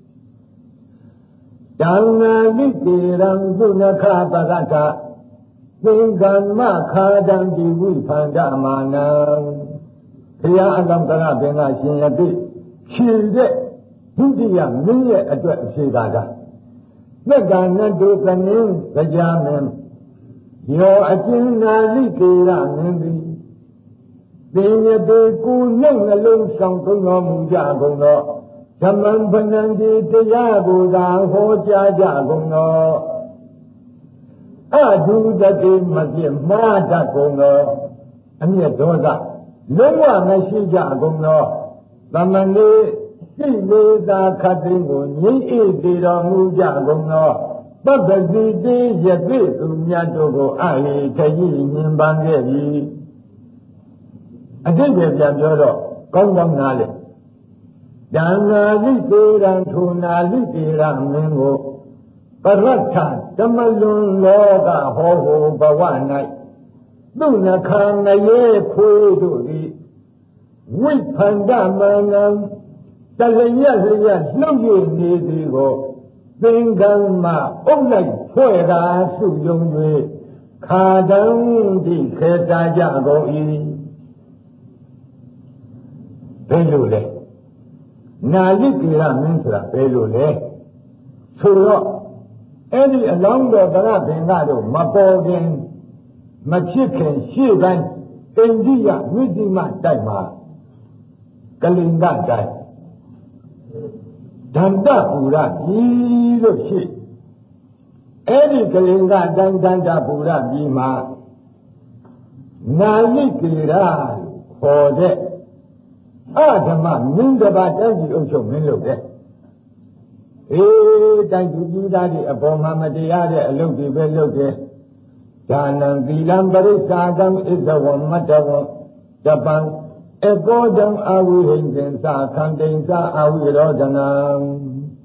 ဒါနာလိတေရံသုနခပကထသင်္ကမ္မခာဒံတိဝိဖန္ဒမာနံဘုရားအလောင်းကရဘင်ကရှင်ရတိဖြေတဲ့ဒုတိယမင်းရဲ့အတွက်အဖြေကသက္ကနတုကနင်းကြာမင်းယောအကျဉ်းနာလိကေရမင်းသည်သင်ရတေကိုနှုတ်နှလုံးဆောင်သုံးတော်မူကြကုန်သောဓမ္မံဗန္နံဒီတရားကိုသာဟောကြားကြကုန်သောအဒုတတိမပြစ်မှားတတ်ကုန်သောအမျက်ဒေါသလုံးဝမရှိကြကုန်သောသမဏေစိတ်လေးသာခတ်သိမ်းကိုငြိမ့်အေးစေတော်မူကြကုန်သောပပ္ပစီတေယသိသူမြတ်တို့ကိုအာဟိထကြီးမြင်ပန်းခဲ့ပြီအတိတ်ပဲပြန်ပြောတော့ကောင်းကောင်းနားလေဒါနာလိတေရံထိုနာလိတေရမင်းကိုပရတ္ထဓမ္မလွန်လောကဟောဟောဘဝ၌သူနှခါမရေခွေးတို့သည်ဝိဖန္ဒမာနံတလျက်လှုပ်ရည်နေသည်ကိုသင်္ကမ္မအုပ်လိုက်ဖွဲ့ကားစုယုံ၍ခါတံတိခေတ္တကြကုန်၏ဘယ်လိုလဲနာလိကေရမင်းဆိုတာဘယ်လိုလဲဆိုတော့အဲ့ဒီအလောင်းတော်ဗရဘင်္ဂတို့မပေါ်ခင်မဖြစ်ခင်ရှေ့ပိုင်းအိန္ဒိယဝိဇိမတိုက်မှာကလင်္ကာတိုက်ဒန္တပူရပြည်လို့ရှိအဲ့ဒီကလင်္ကာတိုင်းဒန္တပူရပြည်မှာနာလိကေရခေါ်တဲ့အဓမ္မမင်းတစ်ပါးတိုင်းပြည်အုပ်ချုပ်မင်းလုပ်တဲ့တိုင်းသူပြည်သားတွေအပေါ်မှာမတရားတဲ့အလုပ်တွေပဲလုပ်တယ်ဒါနံသီလံပရိစ္ဆာကံဣဇဝံမတ္တဝံတပံအကောတံအာဝိဟိဉ္စင်္စာခန္တိဉ္စာအာဝိရောဓနံ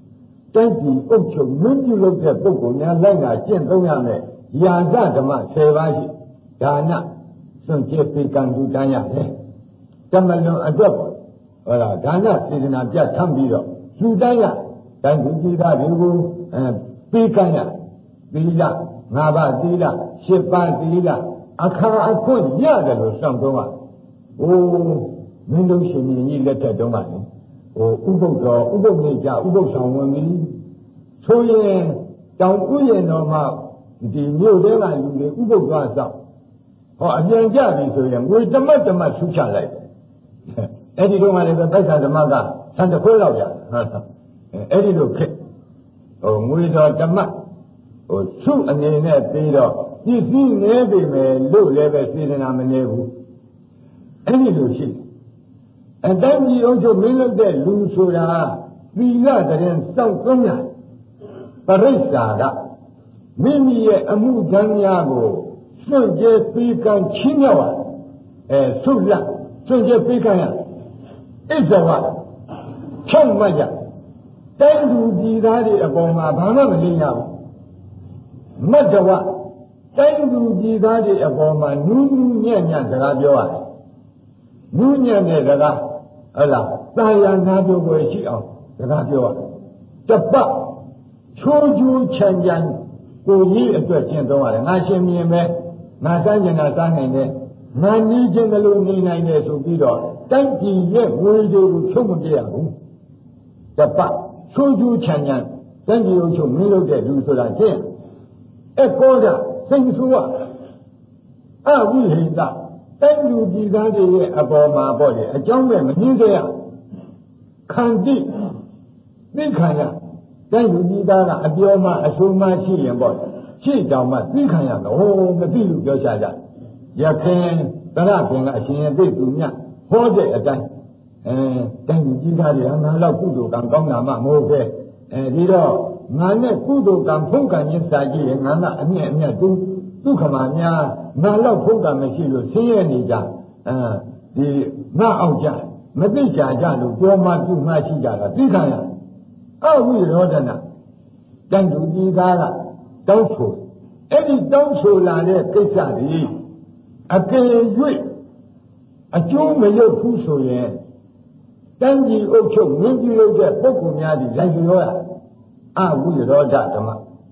တိုင်းပြည်အုပ်ချုပ်မင်းပြုလုပ်တဲ့ပုဂ္ဂိုလ်များလိုက်လာကျင့်သုံးရမယ်ယာကဓမ္မ10ပါးရှိဒါနစွန့်ကြဲပေးကံလူတန်းရတယ်တမလွန်အတွက်ပေါ့ဟုတ်လားဒါနစေတနာပြတ်ထမ်းပြီးတော့လူတန်းရတိုင်းပြည်ပြည်သားတွေကိုပေးကမ်းရသီလ5ပါးသီလ10ပါးသီလအခါအခွင့်ရတယ်လို့စောင့်တော့ကအိုးမင်းတို့ရှင်ကြီးလက်ထက်တုန်းကလေဥပုပ်တော်ဥပုပ်နေကြဥပုပ်ဆောင်ဝင်ပြီဆိုရင်တောင်ဥယျာဉ်တော်မှာဒီမြို့ထဲကလူတွေဥပုပ်သွားဆောင်ဟောအပြန်ကြပြီဆိုရင်ငွေတမတ်ထူးချလိုက်အဲ့ဒီတော့မှလည်းတိုက်ခါဓမ္မကဆန်တခွဲလောက်ရအဲ့ဒီလိုခက်ငွေတော်တမတ်စုအနေနဲ့ပြီးတော့ပစ္စည်းနေပြီမယ်လို့လည်းပဲစေတနာမနေဘူးအဲ့ဒီလိုရှိအတန်းကြီးအုပ်ချုပ်မင်းလုပ်တဲ့လူဆိုတာသီလတရင်စောင့်သုံးရပရိစ္ဆာကမိမိရဲ့အမှုထမ်းများကိုစွန့်ကြဲပေးကမ်းချင်းမြောက်ဆုလစွန့်ကြဲပေးကမ်းရဣဇဝဖြောင့်မတ်ရတိုင်းသူပြည်သားတွေအပေါ်မှာဘာမှမလင်းရဘူးမတ္တဝတိုင်းသူပြည်သားတွေအပေါ်မှာနူးနူးညံ့ညံ့စကားပြောရတယ်နူးညံ့တဲ့စကားဟုတ်လားသာယာနာပြောပွဲရှိအောင်စကားပြောရတယ်တပတ်ချိုးချိုးချမ်းချမ်းကိုကြီးအတွက်ကျင့်သုံးရတယ်ငါရှင်မြင်ပဲငါစားကျင်တာစားနိုင်တယ်ငါနေခြင်းကလေးနေနိုင်တယ်ဆိုပြီးတော့တိုင်းပြည်ရဲ့ဝေတွေကိုချုပ်မပြရဘူးတပတ်ချိုးချိုးချမ်းချမ်းတိုင်းပြည်ကိုချုပ်မင်းလုပ်တဲ့လူဆိုတာကျင့်အကောဒစိတ်ဆိုးအဝိဟိတတိုင်းလူပြည်သားတွေရဲ့အပေါ်မှာပေါ့လေအကြောင်းနဲ့မနှင်းကြရခံတိသိခံရတိုင်းလူပြည်သားကအပြောမှအဆိုးမှရှိရင်ပေါ့ရှိတောင်မှသိခံရတော့မသိလို့ပြောချကြရခင်တရပင်ကအရှင်ရဲ့သိသူမြဟောတဲ့အတိုင်းတိုင်းလူပြည်သားတွေကငါတော့ကုသိုလ်ကံကောင်းတာမှမဟုတ်ပဲဒီတော့ငါနဲ့ကုသိုလ်ကံဖုံးကံရင်းစာကြည့်ရင်ငါကအမြတ်ဒုက္ခမှာများငါတော့ဖုံးကံမရှိလို့ဆင်းရဲနေကြဒီငါအောင်ကြမသိကြကြလို့ပြောမှပြုမှရှိကြတာသိခံရအဝိရောဒနာတန်သူကြီးသားကတောင်းဆိုအဲ့ဒီတောင်းဆိုလာတဲ့ကိစ္စကြီးအကယ်၍အကျိုးမရောက်ဘူးဆိုရင်တန်ကြီးအုပ်ချုပ်မင်းကြီးလုပ်တဲ့ပုဂ္ဂိုလ်များဒီလိုက်ရောရအဝိရောဒဓမ္မ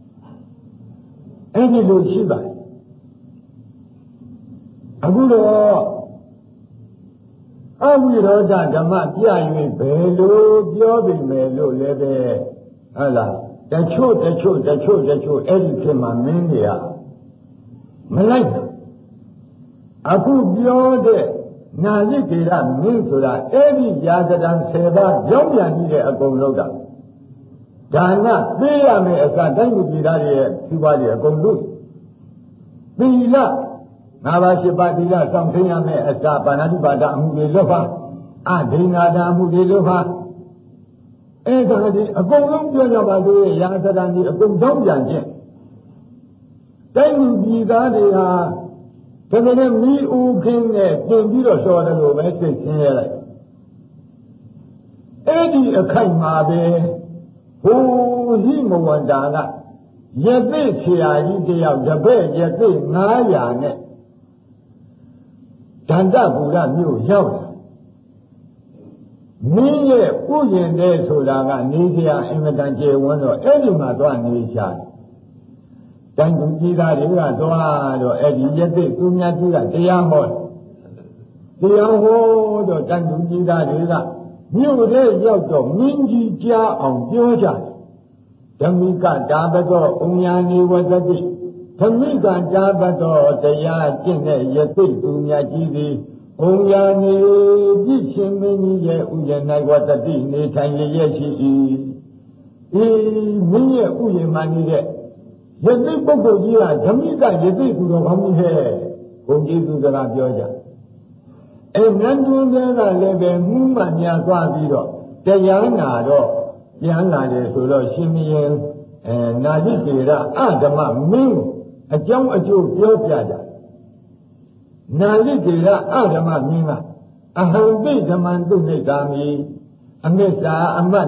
အဲ့ဒီလိုရှိပါတယ်အခုတော့အဝိရောဒဓမ္မပြ၍ဘယ်လိုပြောပြီမယ်လို့လည်းပဲဟုတ်လားတချို့အဲ့ဒီဖြစ်မှာမင်းတွေကမလိုက်ဘူးအခုပြောတဲ့နာယိကေရမင်းဆိုတာအဲ့ဒီယာကတံ10ပါးကြောင်းပြန်ကြီးတဲ့အကုန်လုံးတာဒါနပေးရမယ်အစတိုင်းပြည်သားတွေရဲ့ဖြူပါတွေအကုန်လုံးသီလ5ပါး10ပါးသီလစောင့်သိရမယ်အစပါဏာတိပါဒအမှုတွေလွတ်ပါအဒိနာတာအမှုတွေလွတ်ပါအဲ့ဒါဒီအကုန်လုံးပြောကြပါလို့ရာသတန်ဒီအကုန်ကြောင်းပြန်ခြင်းတိုင်းပြည်သားတွေဟာဒါကလည်းမိဦးခင်းနဲ့ပြင်ပြီးတော့စော်တယ်လို့ပဲသိရှင်းရလိုက်အဲ့ဒီအခိုက်မှာပဲဟိုဟိမဝန္တာကယသိဆရာကြီးတယောက်တပည့်ယသိ900နဲ့ဒန္တပူရမြို့ရောက်လာမင်းရဲ့ဥယျာဉ်တဲ့ဆိုတာကနေစရာအင်မတန်ကျေဝန်းတော့အဲ့ဒီမှာသွားနေချာတန်သူကြီးသားတွေကသွားတော့အဲ့ဒီယသိသူများကြီးကတရားဟောတော့တန်သူကြီးသားတွေကမြို့ထဲရောက်တော့မင်းကြီးကြားအောင်ပြောကြတယ်ဓမ္မိကတာဘတောဥညာနေဝတတိဓမ္မိကတာဘတောတရားကျင့်တဲ့ယသိသူများကြီးသည်ဘုံညာနေပြည့်ရှင်မင်းကြီးရဲ့ဥယျာဉ်၌ဝတ္တိနေထိုင်ရရှိ၏မင်းရဲ့ဥယျာဉ်မှာနေတဲ့ယသိပုဂ္ဂိုလ်ကြီးကဓမ္မိကယသိသူတော်ကောင်းကြီးဟဲ့ဘုံကြီးသူစကားပြောကြနန်းတွင်းကလည်းပဲမှုမှများသွားပြီးတော့တရားနာတော့ပြန်လာတယ်ဆိုတော့ရှင်မင်းနာတိကေရအဓမ္မမင်းအကြောင်းအကျိုးပြောပြကြနာလိကေရအဓမ္မမင်းကအဟံပိဓမ္မံတုနိဂာမိအမစ္စာအမတ်တို့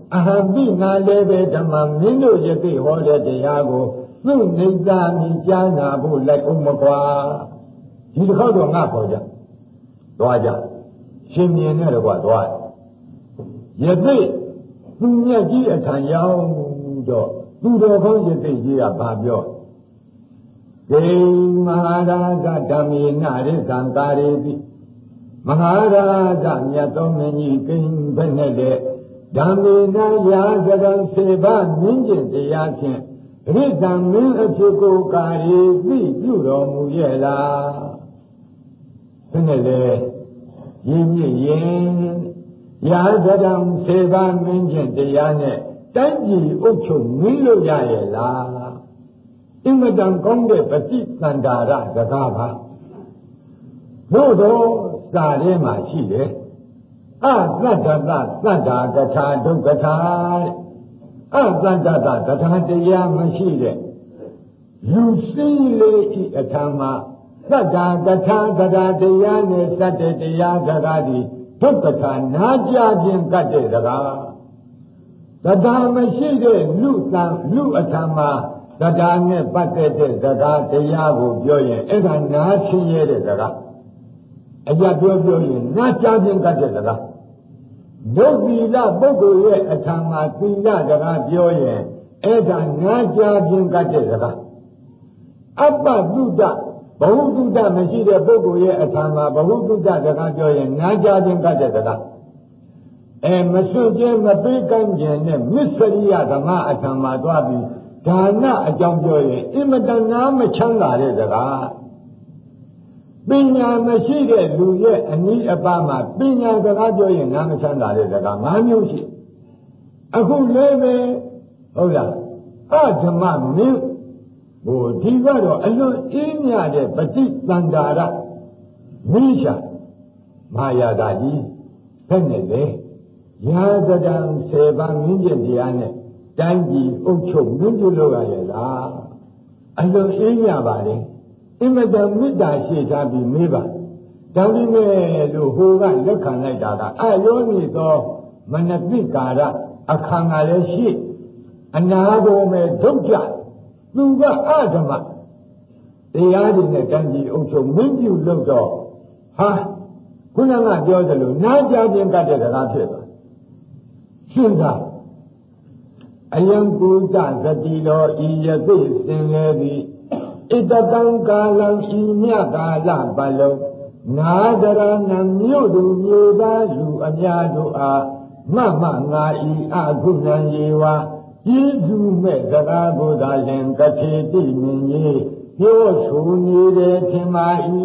အဟံပိငါလည်းပဲဓမ္မမင်းတို့ယသိဟောတဲ့တရားကိုသူ့နေသာမိကြားနာဖို့လိုက်အောင်မကွာဒီတစ်ခေါက်တော့ငါခေါ်ကြသွားကြရှင်မြင်နဲ့တော့ကွာသွားယသိသူမြတ်ကြီးအထံရောက်တော့သူတော်ကောင်းယသိကြီးကဘာပြောဂိမဟာရာဇဓမ္မေနရိသံကာရေတိမဟာရာဇမြတ်သောမင်းကြီးကိန်းဘယ်နဲ့တဲ့ဓမ္မေနရာဇရံစေဘမင်းကျင့်တရားဖြင့်ရိသံမင်းအဖြစ်ကိုကာရေတိပြုတော်မူရဲ့လားဘယ်နဲ့လဲရင်းမြစ်ရင်ရာဇရံစေဘမင်းကျင့်တရားနဲ့တိုင်းပြည်အုပ်ချုပ်မင်းလို့ရရဲ့လားအင်မတန်ကောင်းတဲ့ပฏิသန္ဓာရစကားပါတို့တော့စာထဲမှာရှိတယ်အသတ္တသသတ္တာကထာဒုက္ခထာအသတ္တသကထာတရားမရှိတဲ့လူစည်းလေးဤအထံမှာသတ္တာကထာတရားနဲ့သတ္တတရားစကားဒီဒုက္ခထာနာကြခြင်းကတ်တဲ့စကားတရားမရှိတဲ့လူအထံမှာတရားနဲ့ပတ်သက်တဲ့စကားတရားကိုပြောရင်အဲ့ဒါနားချင်းရတဲ့စကားအကြပြောရင်နားကြားခြင်းကတဲ့စကားဒုသီလပုဂ္ဂိုလ်ရဲ့အထံမှာသီလစကားပြောရင်အဲ့ဒါနားကြားခြင်းကတဲ့စကားအပ္ပတုဒ္ဒဘဟုတုဒ္ဒမရှိတဲ့ပုဂ္ဂိုလ်ရဲ့အထံမှာဘဟုတုဒ္ဒစကားပြောရင်နားကြားခြင်းကတဲ့စကားမစွန့်ခြင်းမပေးကမ်းခြင်းနဲ့မစ္စရိယဓမ္မအထံမှာသွားပြီးဒါနအကြောင်းပြောရင်အင်မတန်နာမချမ်းသာတဲ့စကားပညာမရှိတဲ့လူရဲ့အနည်းအပါးမှာပညာစကားပြောရင်နာမချမ်းသာတဲ့စကား၅မျိုးရှိအခုလည်းပဲဟုတ်လားအဓမ္မမင်းဟိုဒီကတော့အလွန်အေးမြတဲ့ပฏิသန္ဓာရမိရှာမာယာတာကြီးဘယ်နဲ့လဲရာဇဒံ10ပါးမင်းကျင့်တရားနဲ့တိုင်းပြည်အုပ်ချုပ်မင်းပြုလုပ်ရရဲ့လားအလွန်အေးမြပါလေအင်မတန်မေတ္တာရှိထားပြီးမေးပါဒါပေမဲ့လို့ဟိုကလက်ခံလိုက်တာကအယောနိသောမနတိကာရအခါငါလည်းရှိအနာပေါ်မဲ့ဒုက္ခသူကအဓမ္မတရားတွေနဲ့တိုင်းပြည်အုပ်ချုပ်မင်းပြုလုပ်တော့ဟာခုနကပြောသလိုနားကြခြင်းကတဲ့စကားဖြစ်သွားရှင်းတာအယံကုသသတိတော်ဤယသိစင်လေသည်ဣတတံကာလံဤမြကာလပတ်လုံးနာဒရဏမြို့သူမြို့သားလူအများတို့အားမငါဤအခုနံယေဝဤသူမဲ့စကားကိုသာလင်ကတိတိမြင်ကြီးပြောဆိုနေတယ်ထင်ပါ၏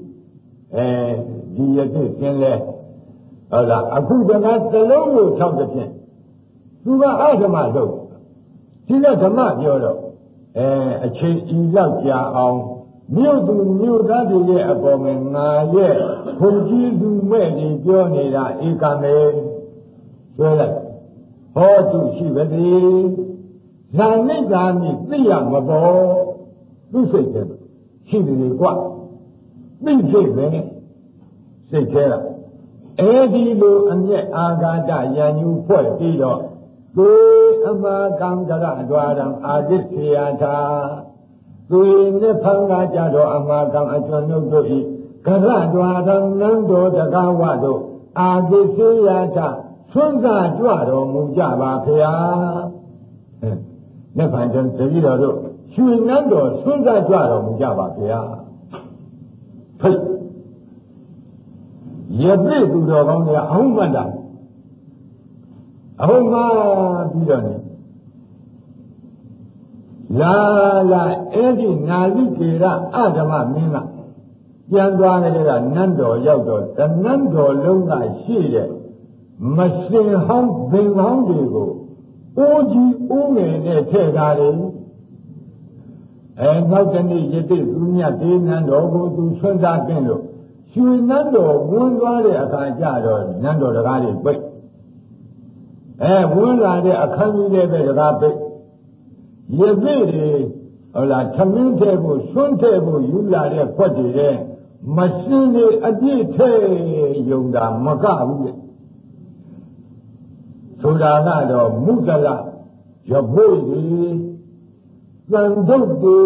ဒီယသိစင်လေဟုတ်လားအခုတကားတစ်လုံးကိုထောက်တဲ့ဖြင့်သူကအဓမ္မလို့ဒီကဓမ္မပြောတော့အချိန်ဤလောက်ကြာအောင်မြို့သူမြို့သားတွေရဲ့အပေါ်မှာငါရဲ့ဘုံကြီးသူမဲ့တွေပြောနေတာဧကမေဆွဲလိုက်ဟောသူရှိပါသည်ဇာနိတာမိသိရမပေါ်သူစိတ်တယ်ရှိတယ်ကွာသိစိတ်ပဲစိတ်ထဲကအဲဒီလိုအမျက်အာဃာတယဉ်ညူဖွဲ့ပြီးတော့သေအမကံကရဒွါရံအာဂိသေယထာသေနိဗ္ဗာန်ကကြတော့အမကံအကျွန်ုပ်တို့ဤကရဒွါရံနန္တောတကဝတို့အာဂိသေယထာဆွမ်းသာကြွတော်မူကြပါဗျာနိဗ္ဗာန်တတိတော်တို့ရွှေနန်းတော်ဆွမ်းသာကြွတော်မူကြပါဗျာဖိတ်ရပြည့်သူတော်ကောင်းတွေအောင်မှတ်တာအောင်မှပြီးတော့နေလာအဲ့ဒီနာလိကေရအဓမ္မမင်းကပြန်သွားတဲ့ကနန်းတော်ရောက်တော့တနန်းတော်လုံးကရှိတဲ့မစင်ဟောင်းဘင်ဟောင်းတွေကိုအိုးကြီးအိုးငယ်နဲ့ထည့်ထားတယ်နောက်တနေ့ယတိသူမြတ်ဒေနန်းတော်ကိုသူဆွမ်းစားခြင်းလို့ရွှေနန်းတော်ဝင်သွားတဲ့အခါကျတော့နန်းတော်တကားတွေပိတ်ဝင်လာတဲ့အခန်းကြီးလေးပဲတကားပိတ်ရပြည့်တွေဟုတ်လားသမင်းထဲကိုဆွန်းထဲကိုယူလာတဲ့ခွက်တွေတဲ့မရှင်းတွေအပြည့်ထဲယုံတာမကဘူးလေဆိုဆိုတာကတော့မုဒလရပွေတွေသံတုတ်တွေ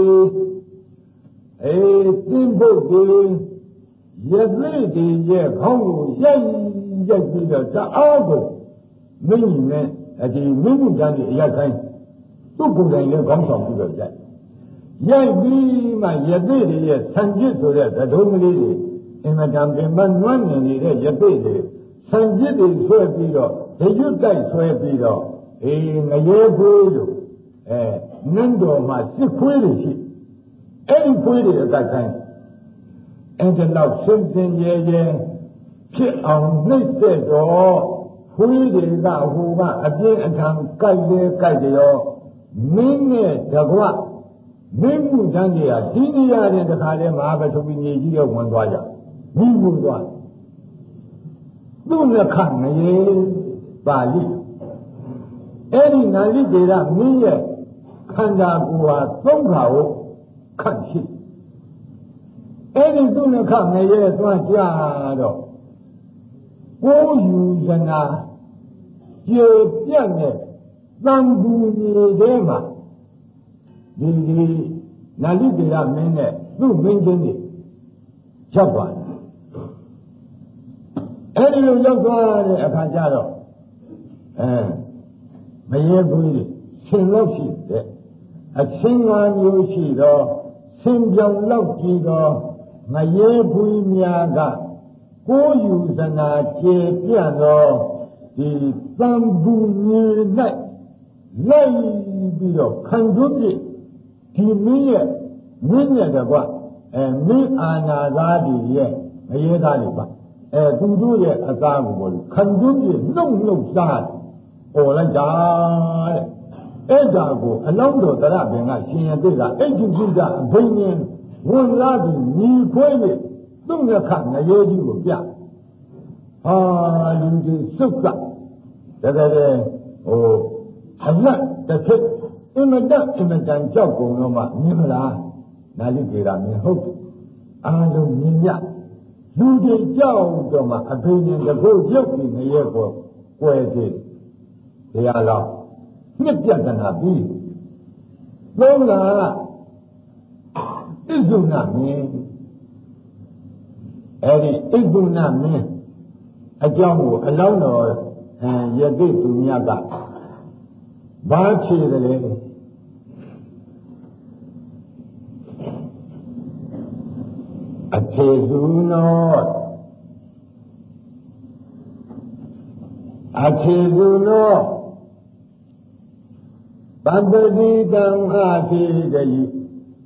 သင်္ဘုတ်တွေရသိတွေရဲ့ခေါင်းကိုရိုက်ပြီးတော့တအားကိုမင်းကြီးနဲ့ဒီမင်းကြီးတန်းကြီးအရက်ဆိုင်သူ့ကိုယ်တိုင်လည်းခေါင်းဆောင်ပြီးတော့ရိုက်ပြီးမှရသိတွေရဲ့ဆံကျစ်ဆိုတဲ့သဒုံးကလေးတွေအင်မတန်ပင်မနွမ်းနေနေတဲ့ရသိတွေဆံကျစ်တွေဆွဲပြီးတော့ဒရွတ်တိုက်ဆွဲပြီးတော့ငရဲခွေးလို့နန်းတော်မှာစစ်ခွေးတွေရှိအဲ့ဒီခွေးတွေအတိုက်ဆိုင်အဲ့ဒါတော့စင်စင်ရဲရဲဖြစ်အောင်နှိမ့်သက်တော့ခွေးတွေကဟိုကအပြင်းအထန်ကြိုက်တယ်ရောမင်းနဲ့တကွမင်းမှုတန်းကြီးဟာဒီနေရာတဲ့တခါတည်းမဟာပထဝီမြေကြီးတော့ဝင်သွားကြမိမှုသွားသူ့လက်ခငရေပါဠိအဲ့ဒီနာလိကေရမင်းရဲ့ခန္ဓာကိုယ်ဟာသုံးခါကိုခန့်ရှိအဲ့ဒီသူ့လက်ခငရေသွားကြတော့ကိုးယူဇနာကျေပြတ်တဲ့သံဃူမြေထဲမှာဒီနာလိကေရမင်းနဲ့သူ့မင်းချင်းတွေရောက်သွားတယ်အဲ့ဒီလိုရောက်သွားတဲ့အခါကျတော့မရေခွေးတွေရှင်လောက်ရှိတဲ့အချင်း၅မျိုးရှိတော့ဆင်ပြောင်လောက်ကြည့်တော့မရေခွေးများကကိုးယူဇနာကျေပြန့်တော့ဒီသံဃူမြေ၌လိုက်ပြီးတော့ခံကျွပြည့်ဒီမင်းရဲ့တကွမင်းအာနာသားတွေရဲ့မရေသားတွေပါသူတို့ရဲ့အသားကိုပေါ့လေခံကျွပြည့်နှုတ်စားပေါ်လိုက်တာတဲ့အဲ့ဒါကိုအလောင်းတော်တရပင်ကရှင်ရသိကအိတ်ကြီးကအဘိညာဉ်ဝင်လာပြီးညီခွေးနဲ့သူ့လက်ခငရေကြီးကိုပြဟာလူတွေစုကတကယ်အလတ်တစ်ထစ်အင်မတန်ကြောက်ကုန်တော့မှမြင်မလားနာလိကေရမြင်ဟုတ်အားလုံးမြင်ရလူတွေကြောက်တော့မှအဘိညာဉ်တစ်ခုရုပ်ပြီးငရေကိုကွယ်သေးတရားတော်နှစ်ပြဿနာပြီးသုံးလာဣဇုဏမင်းအဲ့ဒီဣဇုဏမင်းအကြောင်းကိုအလောင်းတော်ယသိသူမြတ်ကဘာဖြေတယ်လဲအဖြေသူနောအဖြေသူနောပပ္ပတိတံအာတိတယိ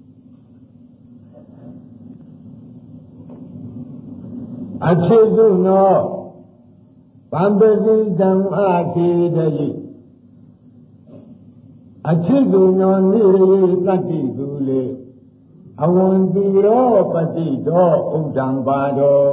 အဖြေသူနောပပ္ပတိတံအာတိတယိအဖြေသူနောနိရိတတ္တိသူလေအဝံတိရောပတိတောဥဒ္ဒံပါတော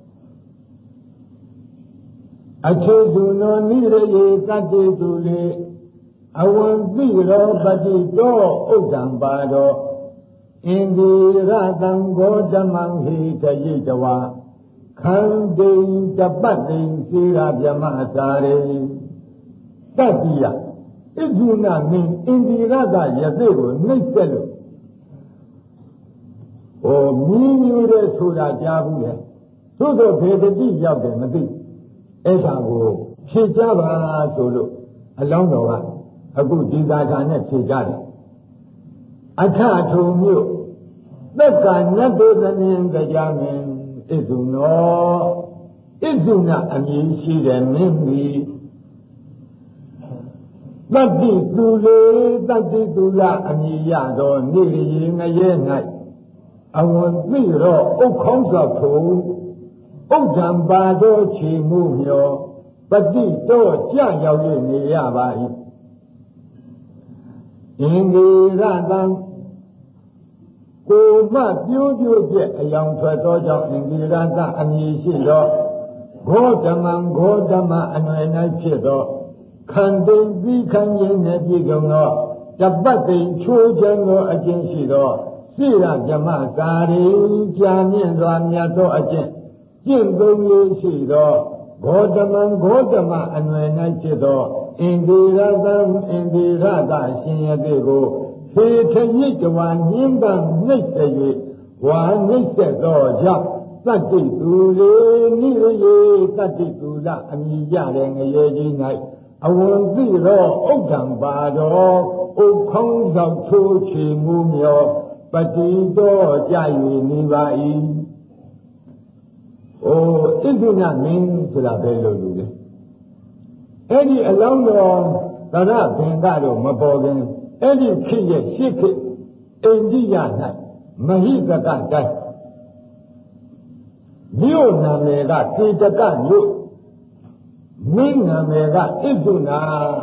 အဖြေသူနောနိရိတတ္တိသူလေအဝံတိရောပတိတောဥဒ္ဒံပါတောဣန္ဒီရတံဂေါတမံဟိတယိတဝါခန္တိတပတ်တိစေရဗြဟ္မစာရေတတ္တိယဣဇုဏမင်းဣန္ဒီရကယသိကိုနှိမ့်ဆက်လို့မြင်းမျိုးတဲ့ဆိုတာကြားဘူးလေသို့တော့ဘေဒတိရောက်တယ်မသိအဲ့ဒါကိုဖြေကြပါဆိုလို့အလောင်းတော်ကအခုဒီသာထာနဲ့ဖြေကြတယ်အထထုံမြို့သက္ကနတ်တေသနင်တရားမင်းဣဇုနောဣဇုဏအမည်ရှိတဲ့မင်းသည်တတ္တိသူလေတတ္တိသူလအမည်ရသောနေရီငရဲ၌အဝံသိတော့ဥခေါင်းသောထုံဥဒ္ဒံပါသောခြေမှုမျောပတိတော့ကြရောက်၍နေရပါ၏ဣန္ဒိရတံကိုမပြိုးပြက်အယောင်ထွက်သောကြောင့်ဣန္ဒိရတအမည်ရှိသောဂေါတမံအနွယ်၌ဖြစ်သောခန္တိပြီးခံရင်းနှင့်ပြည့်စုံသောတပတ်တိန်ချိုးချမ်းသောအကျင့်ရှိသောစိရဗြဟ္မကာရီကြာမြင့်စွာမြတ်သောအကျင့်ကျင့်သုံးလေးရှိသောဂေါတမံအနွယ်၌ဖြစ်သောဣအင်ဒီရသံအင်ဒီရသရှင်ရသေးကိုဖေထရိတ်တဝါညင်းပန်းနှိမ့်စေ၍ဝါနှိမ့်ဆက်သောကြောင့်သတ္တိသူလေနိရေသတ္တိသူလအမိရတဲ့ငရေကြီး၌အဝံသိသောဥဒ္ဒံပါတော်ဥခေါင်းသောထိုးချေမှုမျောပတိတော်ကြ၍နေပါ၏အိုဣဒုဏမင်းဆိုတာပဲလို့လူလေအဲ့ဒီအလောင်းတော်သရဘင်္ဂတို့မပေါ်ခင်အဲ့ဒီခေတ်ရဲ့ရှစ်ခေတ်အိန္ဒိယ၌မဟိသကတိုင်းမြို့နာမည်ကကေတကမြို့မင်းနာမည်ကဣဒုဏ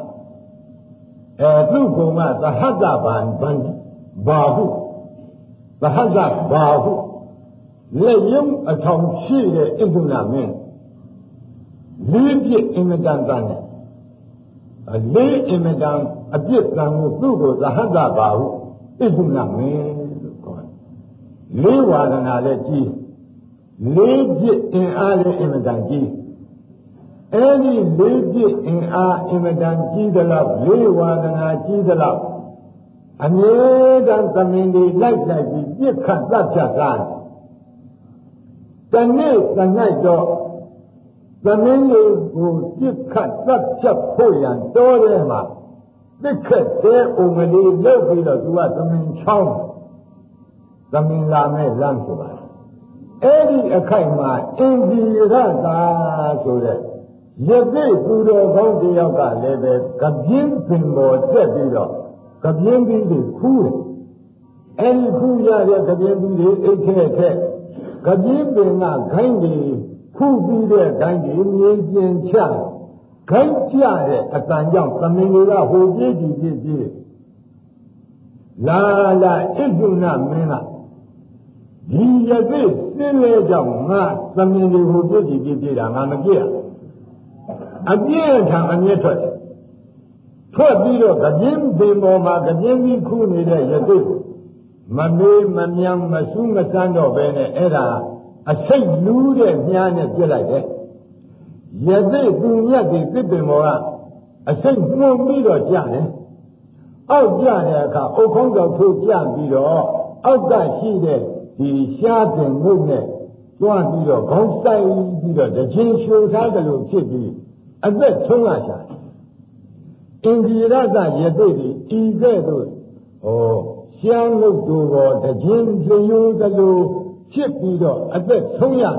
သူ့ကုံကသဟတဗံဘာဟုသဟတဘာဟုလက်ယုံအထောင်ရှိတဲ့ဣဒုဏမင်းလေးပြည့်အင်မတန်တန်တယ်လေးအင်မတန်အပြစ်တန်ကိုသူ့ကိုသဟတဘာဟုဣဒုဏမင်းလို့ခေါ်တယ်လေးဝါဒနာလည်းကြီးလေးပြည့်အင်အားလည်းအင်မတန်ကြီးအဲ့ဒီလေးပြည့်အင်အားအင်မတန်ကြီးသလောက်လေးဝါဒနာကြီးသလောက်အမြဲတမ်းသမင်တွေလိုက်ပြီးပြစ်ခတ်တတ်ဖြတ်သားတနေ့တနိုင်တော့သမင်တွေကိုပြစ်ခတ်တတ်ဖြတ်ဖို့ရန်တော်ထဲမှာပြစ်ခတ်တဲ့အုံကလေးလုပ်ပြီးတော့သူကသမင်ချောင်းသမင်လာမဲ့လမ်းဆိုပါအဲ့ဒီအခိုက်မှာအင်ဒီရသာဆိုတဲ့ရသိသူတော်ကောင်းတယောက်ကလည်းပဲကပြင်းပင်ပေါ်တက်ပြီးတော့ကပြင်းပြီးခူးတယ်အဲဒီခူးရတဲ့ကပြင်းပြီးအိတ်ထဲကပြင်းပင်ကခိုင်းပြီးခူးပြီးတဲ့ခိုင်းပြီးမြေကျင်ချခိုင်းကြတဲ့အတန်ကြောင့်သမင်တွေကဟိုပြေးပြေးလာဣဒုဏမင်းကဒီရသိစင်းလဲကြောင့်ငါသမင်တွေဟိုပြေးတာငါမပြေအပြည့်ထံအမျက်ထွက်ပြီးတော့ကပြင်းပင်ပေါ်မှာကပြင်းပြီးခူးနေတဲ့ရသိကိုမမေးမမြန်းမဆူးမစမ်းတော့ပဲနဲ့အဲ့ဒါအစိတ်လူးတဲ့မြားနဲ့ပြစ်လိုက်တယ်ရသိသူမြတ်ဒီသစ်ပင်ပေါ်ကအစိတ်မှုန်ပြီးတော့ကြတယ်အောက်ကြတဲ့အခါအုတ်ခုံးတော်ထိုးကြပြီးတော့အောက်ကရှိတဲ့ဒီရှားပင်ငုတ်နဲ့တွားပြီးတော့ခေါင်းဆိုင်ပြီးတော့တခြင်းရှူထားတယ်လို့ဖြစ်ပြီးအသက်ဆုံးရရှာအင်ဒီရသရသိတိဤကဲ့သို့ရှမ်းငုတ်တို့ပေါ်တခြင်းလျိုးသလိုဖြစ်ပြီးတော့အသက်ဆုံးရ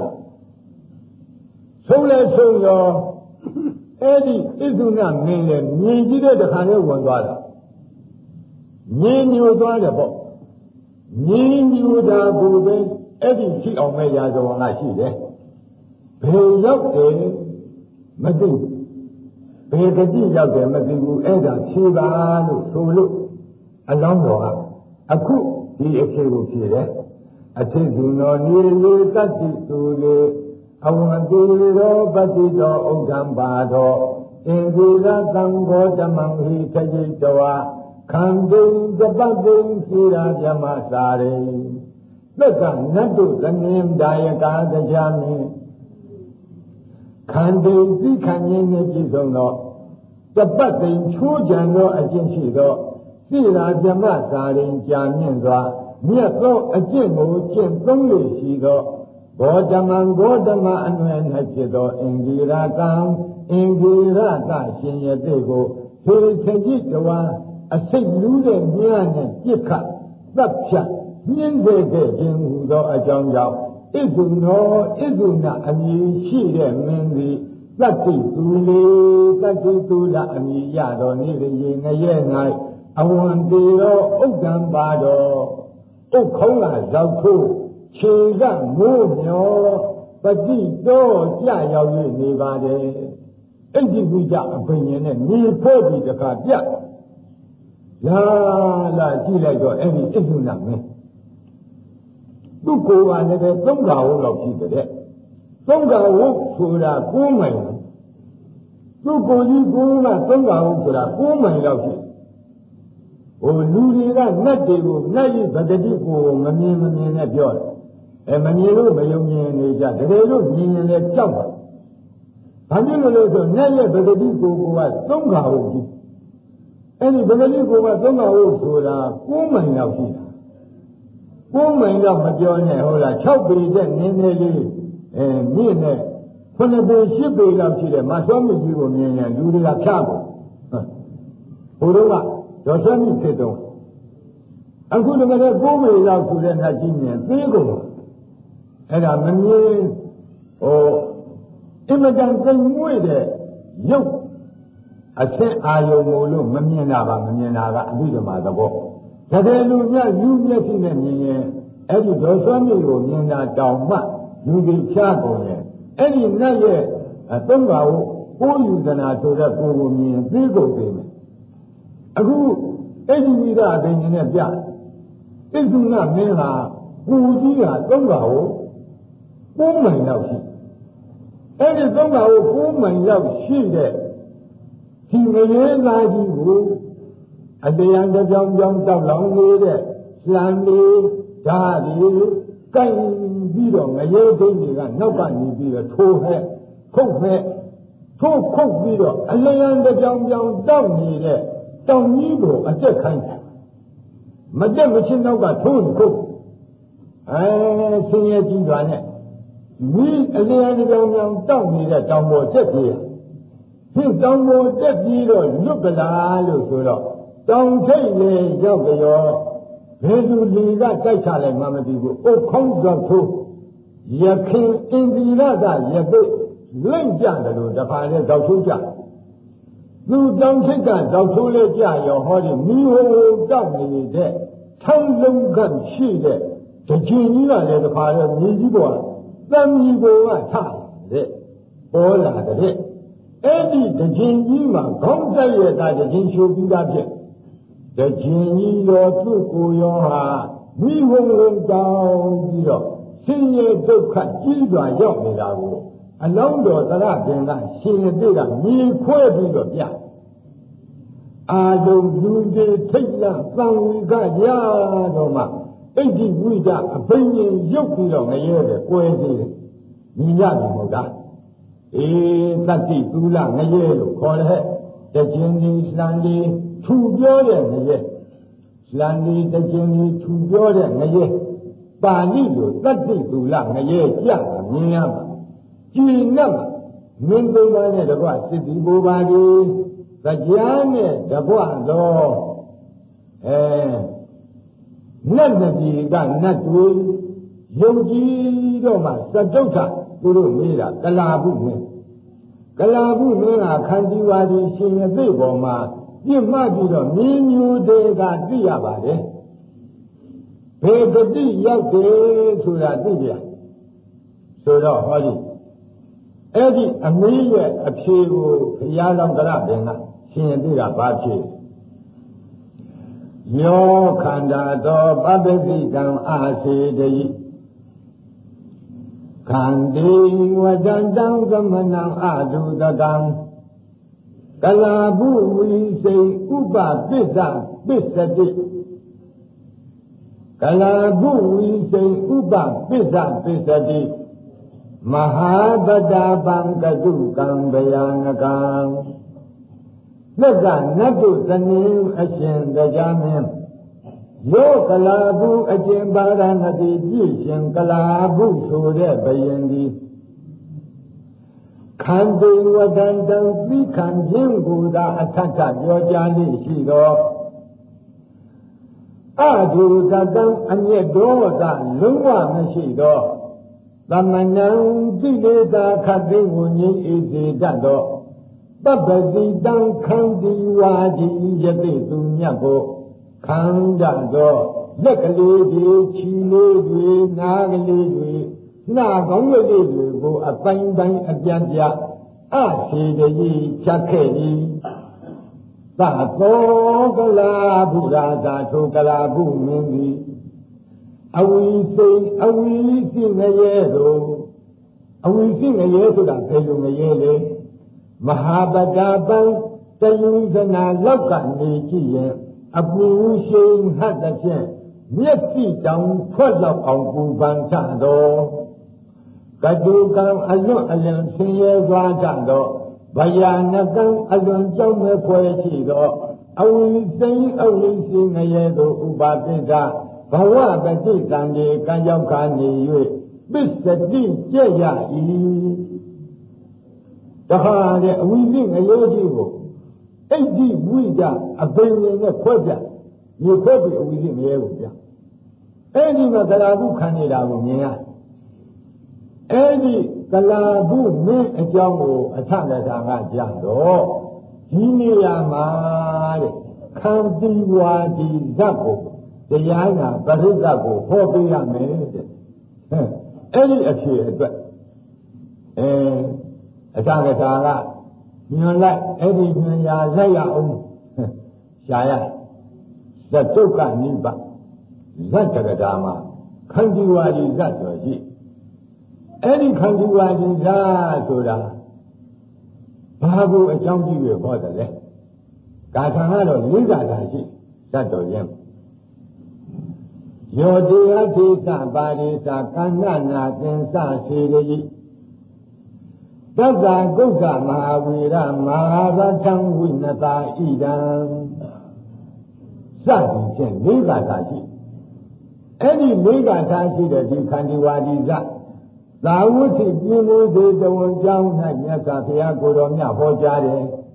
ဆုံးလဲဆုံးရောအဲ့ဒီဣဒုဏမင်းရဲ့မြင်ကြည့်တဲ့တခါနဲ့ဝင်သွားတာမြင်ညိုသွားတယ်ပေါ့မြင်ညိုတာကိုပဲအဲ့ဒီရှိအောင်မဲ့ရာဇဝင်ကရှိတယ်ဘယ်ရောက်တယ်မသိဘယ်ကတိရောက်တယ်မသိဘူးအဲ့ဒါဖြေပါလို့ဆိုလို့အလောင်းတော်ကအခုဒီအဖြေကိုဖြေတယ်အထိတ်သူတော်နေလေတတ္တိသူလေအဝံတိရောပတိတော်ဥဒ္ဓံပါတော်အင်ဒီရသံဃောဓမ္မံဟိတจิตဝါခန္တုံတပတ်တုံစီရာဓမ္မစာရိသက်ကနတ်တို့သမင်းဒါယကာတရားမင်းခန္တုံသိခံရင်းနဲ့ပြည့်စုံသောတပတ်သိမ်ချိုးကြံသောအကျင့်ရှိသောစီရာဓမ္မစာရိကြာမြင့်စွာမြတ်သောအကျင့်ကိုကျင့်သုံးလို့ရှိသောဂေါတမံဂေါတမအနွယ်၌ဖြစ်သောအင်ဒီရတံအင်ဒီရတရှင်ရသေးကိုဖေထจิตဝါအစိတ်လူးတဲ့မြားနဲ့ပြစ်ခတ်တပ်ဖြတ်ညှင်းစေခဲ့ခြင်းဟူသောအကြောင်းကြောင့်ဣဒုနောဣဒုဏအမည်ရှိတဲ့မင်းသည်တတ္တိသူလေတတ္တိသူလအမည်ရသောနေရည်ငရဲ၌အဝံတေရောဥဒ္ဒံပါတော်ဥက္ခုံးကဇောက်ထိုးခြေကမိုးမျောပတိတော်ကြရောက်၍နေပါတယ်ဣတိပုကြအပင်ញနဲ့နေဖို့ဒီတခါပြလာကြည့်လိုက်တော့အဲ့ဒီဣဒုဏမင်းသူ့ကိုယ်ကလည်းပဲသုံးခါဝုတ်လောက်ရှိတဲ့သုံးခါဝုတ်ဆိုတာ9မိုင်သူ့ကိုယ်ကြီးကိုယ်ကသုံးခါဝုတ်ဆိုတာ9မိုင်လောက်ရှိလူတွေကနတ်တွေကိုနတ်ရဲ့ဗတတိကိုမမြင်နဲ့ပြောတယ်မမြင်လို့မယုံမြင်နေကြတကယ်လို့မြင်ရင်လည်းကြောက်ပါဘာဖြစ်လို့လဲဆိုနတ်ရဲ့ပဂတိကိုကသုံးခါဟုတ်ကြီးအဲ့ဒီပဂတိကိုကသုံးခါဟုတ်ဆိုတာ9မိုင်လောက်ရှိတာ9မိုင်လောက်မပြောနဲ့ဟုတ်လား6ပေတဲ့နည်းနည်းလေးမြင့်နဲ့9ပေ10ပေလောက်ရှိတဲ့မဆောမြစ်ကြီးကိုမြင်ရင်လူတွေကဖြားကုန်ဟိုတော့ကဒေါ်ဆွမ်းမြစ်ဖြစ်တော့အခုတကယ်9ပေလောက်ဆိုတဲ့နတ်ကြီးမြင်သေးကုန်အဲ့ဒါမမြင်အင်မတန်ကြိမ်မွေ့တဲ့ရုပ်အဆင့်အာယုံမို့လို့မမြင်တာပါမမြင်တာကအဘိဓမ္မာသဘောတကယ်လို့မြတ်လူမျက်စိနဲ့မြင်ရင်အဲ့ဒီဒေါ်ဆွမ်းမြေကိုမြင်တာတောင်မှလူတွေချကုန်ရဲ့အဲ့ဒီနတ်ရဲ့သုံးပါးကိုယူဇနာဆိုတဲ့ကိုယ်ကိုမြင်သိကုန်ပြီအခုအဲ့ဒီမိသားအသိဉာဏ်နဲ့ပြသိက္ခဏမင်းဟာကိုကြီးကသုံးပါးကို9မိုင်လောက်ရှိအဲ့ဒီသုံးပါးကို9မိုင်လောက်ရှိတဲ့ဒီငရေသားကြီးကိုအတရားတစ်ကြောင်ကြောင်တောက်လောင်နေတဲ့လှမ်းလေးဓာတ်လေးကိုင်ပြီးတော့ငရေသိန်းတွေကနောက်ကနေပြီးတော့ထိုးဟဲ့ခုတ်ဟဲ့ထိုးခုတ်ပြီးတော့အလျံတစ်ကြောင်ကြောင်တောက်နေတဲ့တောင်ကြီးကိုအတက်ခိုင်းမတက်မချင်းနောက်ကထိုးခုတ်ဆင်းရဲကြီးသွားနဲ့မိအလျံတစ်ကြောင်ကြောင်တောက်နေတဲ့တောင်ပေါ်တက်ပြေးဒီတောင်ပေါ်တက်ပြီးတော့လွတ်ကလားလို့ဆိုတော့တောင်ထိပ်လေရောက်ကြောဘယ်သူလီကတိုက်ချလိုက်မှမသိဘူးအုတ်ခေါင်းသောထိုးရခင်အင်ဒီရကရပိတ်လိမ့်ကြတယ်လို့တခါလဲတောက်ထိုးကြသူတောင်ထိပ်ကတောက်ထိုးလဲကြရောဟောဒီမိဟိုတောက်နေတဲ့ထောင်းလုံးကရှိတဲ့တချင်ကြီးကလည်းတခါလဲမြေကြီးပေါ်သံကြီးပေါ်ကထားတဲ့ပေါ်လာတဲ့အဲ့ဒီတခြင်းကြီးမှာခေါင်းတက်ရတာတခြင်းရှိုးပြီးသားဖြစ်တခြင်းကြီးတော်သူ့ကိုယ်ရောဟာမိဝုံဝုံတောင်းပြီးတော့ဆင်းရဲဒုက္ခကြီးစွာရောက်နေတာကိုအလောင်းတော်သရပင်ကရှင်ရတိကမြေခွဲပြီးတော့ပြအာလုံးလူတွေထိတ်လန့်သံဝီကရတော့မှအိဋ္ဌိဝိဒအဘိညာဉ်ရုပ်ပြီးတော့ငရဲတယ်ကွဲသေးတယ်ညီရပြီမဟုတ်လားသတ္တိသုလငရဲလို့ခေါ်တဲ့တခြင်းဒီလှန်ဒီထူပြောတဲ့ငရဲလှန်ဒီတခြင်းဒီထူပြောတဲ့ငရဲပါဠိလိုသတ္တိသုလငရဲကြတာမြင်ရမှာကြည်နပ်မင်းသုံးပါးနဲ့တကွစစ်တီဘိုးပါဒီတရားနဲ့တကွတော့နတ်တကြီးကနတ်တွေယုံကြည်တော့မှသတ္တုထသူတို့မေးတာကလာဘုမင်းကလာဘုမင်းကခန္တီဝါဒီရှင်ရသိပေါ်မှာပြစ်မှတ်ပြီးတော့မြင်းမျိုးတွေကသိရပါတယ်ဘယ်တတိရောက်တယ်ဆိုတာသိကြဆိုတော့ဟောဒီအဲ့ဒီအမေးရဲ့အဖြေကိုဘုရားလောင်းကရပင်ကရှင်ရသိကဘာဖြစ်ယောခန္ဓာတော်ပပ္ပတိကံအာစေတိခန္တိဝတံတံသမဏံအတုတကံကလာဘုဝိစိဥပပစ္စပစ္စတိကလာဘုဝိစိဥပပစ္စပစ္စတိမဟာပတ္တပံကတုကံဗယနကံသက္ကနတ္တုသနည်းအရှင်တရားမင်းယောကလာဘုအကျင့်ပါရဏတိပြည့်ရှင်ကလာဘုဆိုတဲ့ဘယင်ဒီခန္တေဝတံတံသိခံခြင်းကိုသာအထထပြောကြားလိရှိသောအဒုကတံအမျက်တော်သာလုံးဝမရှိသောသမဏံတိလေသာခတ်သိကိုငြိဣစေတတ်သောပပ္ပတိတံခန္တီဝါဒီယတိသူမြတ်ကိုခံကြသောလက်ကလေးတွေခြေလေးတွေနားကလေးတွေနှာကောင်းကလေးတွေကိုအပိုင်းပိုင်းအပြတ်ပြတ်အရှိတကြီးချက်ခဲ့သည်သသောကလာဘုရားသာထိုကလာဘုမင်းသည်အဝိစိအဝိစိငရဲတို့အဝိစိငရဲဆိုတာဘယ်လိုငရဲလဲမဟာပတ္တပံတယုဇနာလောက်ကနေကြည့်ရင်အပူရှိန်ဟတ်တဲ့ဖြင့်မျက်စိတောင်ထွက်လောက်အောင်ပူပန်ချတော်ကတုကံအလွတ်အလင်းဆင်းရဲသွားကြသောဗယာနကံအလွန်ကြောက်မဲ့ဖွယ်ရှိသောအဝိစိန်အဝိစိငရဲသို့ဥပါပိကဘဝပฏิတံဒီကံရောက်ခါနေ၍ပစ္စတိကြက်ရ၏တခါတဲ့အဝိစိငရဲကြီးကိုဣဋ္ဌိဝိဒအဘိညာဉ်နဲ့ခွဲပြမြေခွဲပြီးအဝိစိငရဲကိုပြအဲ့ဒီမှာကလာဘူးခံနေတာကိုမြင်ရအဲ့ဒီကလာဘူးမင်းအကြောင်းကိုအထကထာကကြားတော့ဒီနေရာမှာတဲ့ခံတိဝါဒီဇတ်ကိုတရားနာပရိသတ်ကိုဟောပေးရမယ်တဲ့အဲ့ဒီအဖြစ်အတွက်အထကထာကညွန်လိုက်အဲ့ဒီညွန်ရာလိုက်ရအောင်ရှားရသတုကနိဗ္ဗာန်ဇတ်တကထာမှာခံတိဝါဒီဇတ်ဆိုရှိအဲ့ဒီခံတိဝါဒီဇတ်ဆိုတာဘာကိုအကြောင်းကြည့်ရဟောတယ်လဲဂါထာကတော့၄ဂါထာရှိဇတ်တော်ရင်ယောတိယသေသပါရိသကန္နနာသင်္စစေရိသစ္စာကုက္ခမဟာဝီရမဟာဗထံဝိနတာဣဒံစသည်ဖြင့်၄ဂါထာရှိအဲ့ဒီ၄ဂါထာရှိတဲ့ဒီခန္တီဝါဒီဇသာဝတိပြင်းလို့ဒီတဝန်ကြောင်း၌မြတ်စွာဘုရားကိုယ်တော်မြတ်ဟောကြားတယ်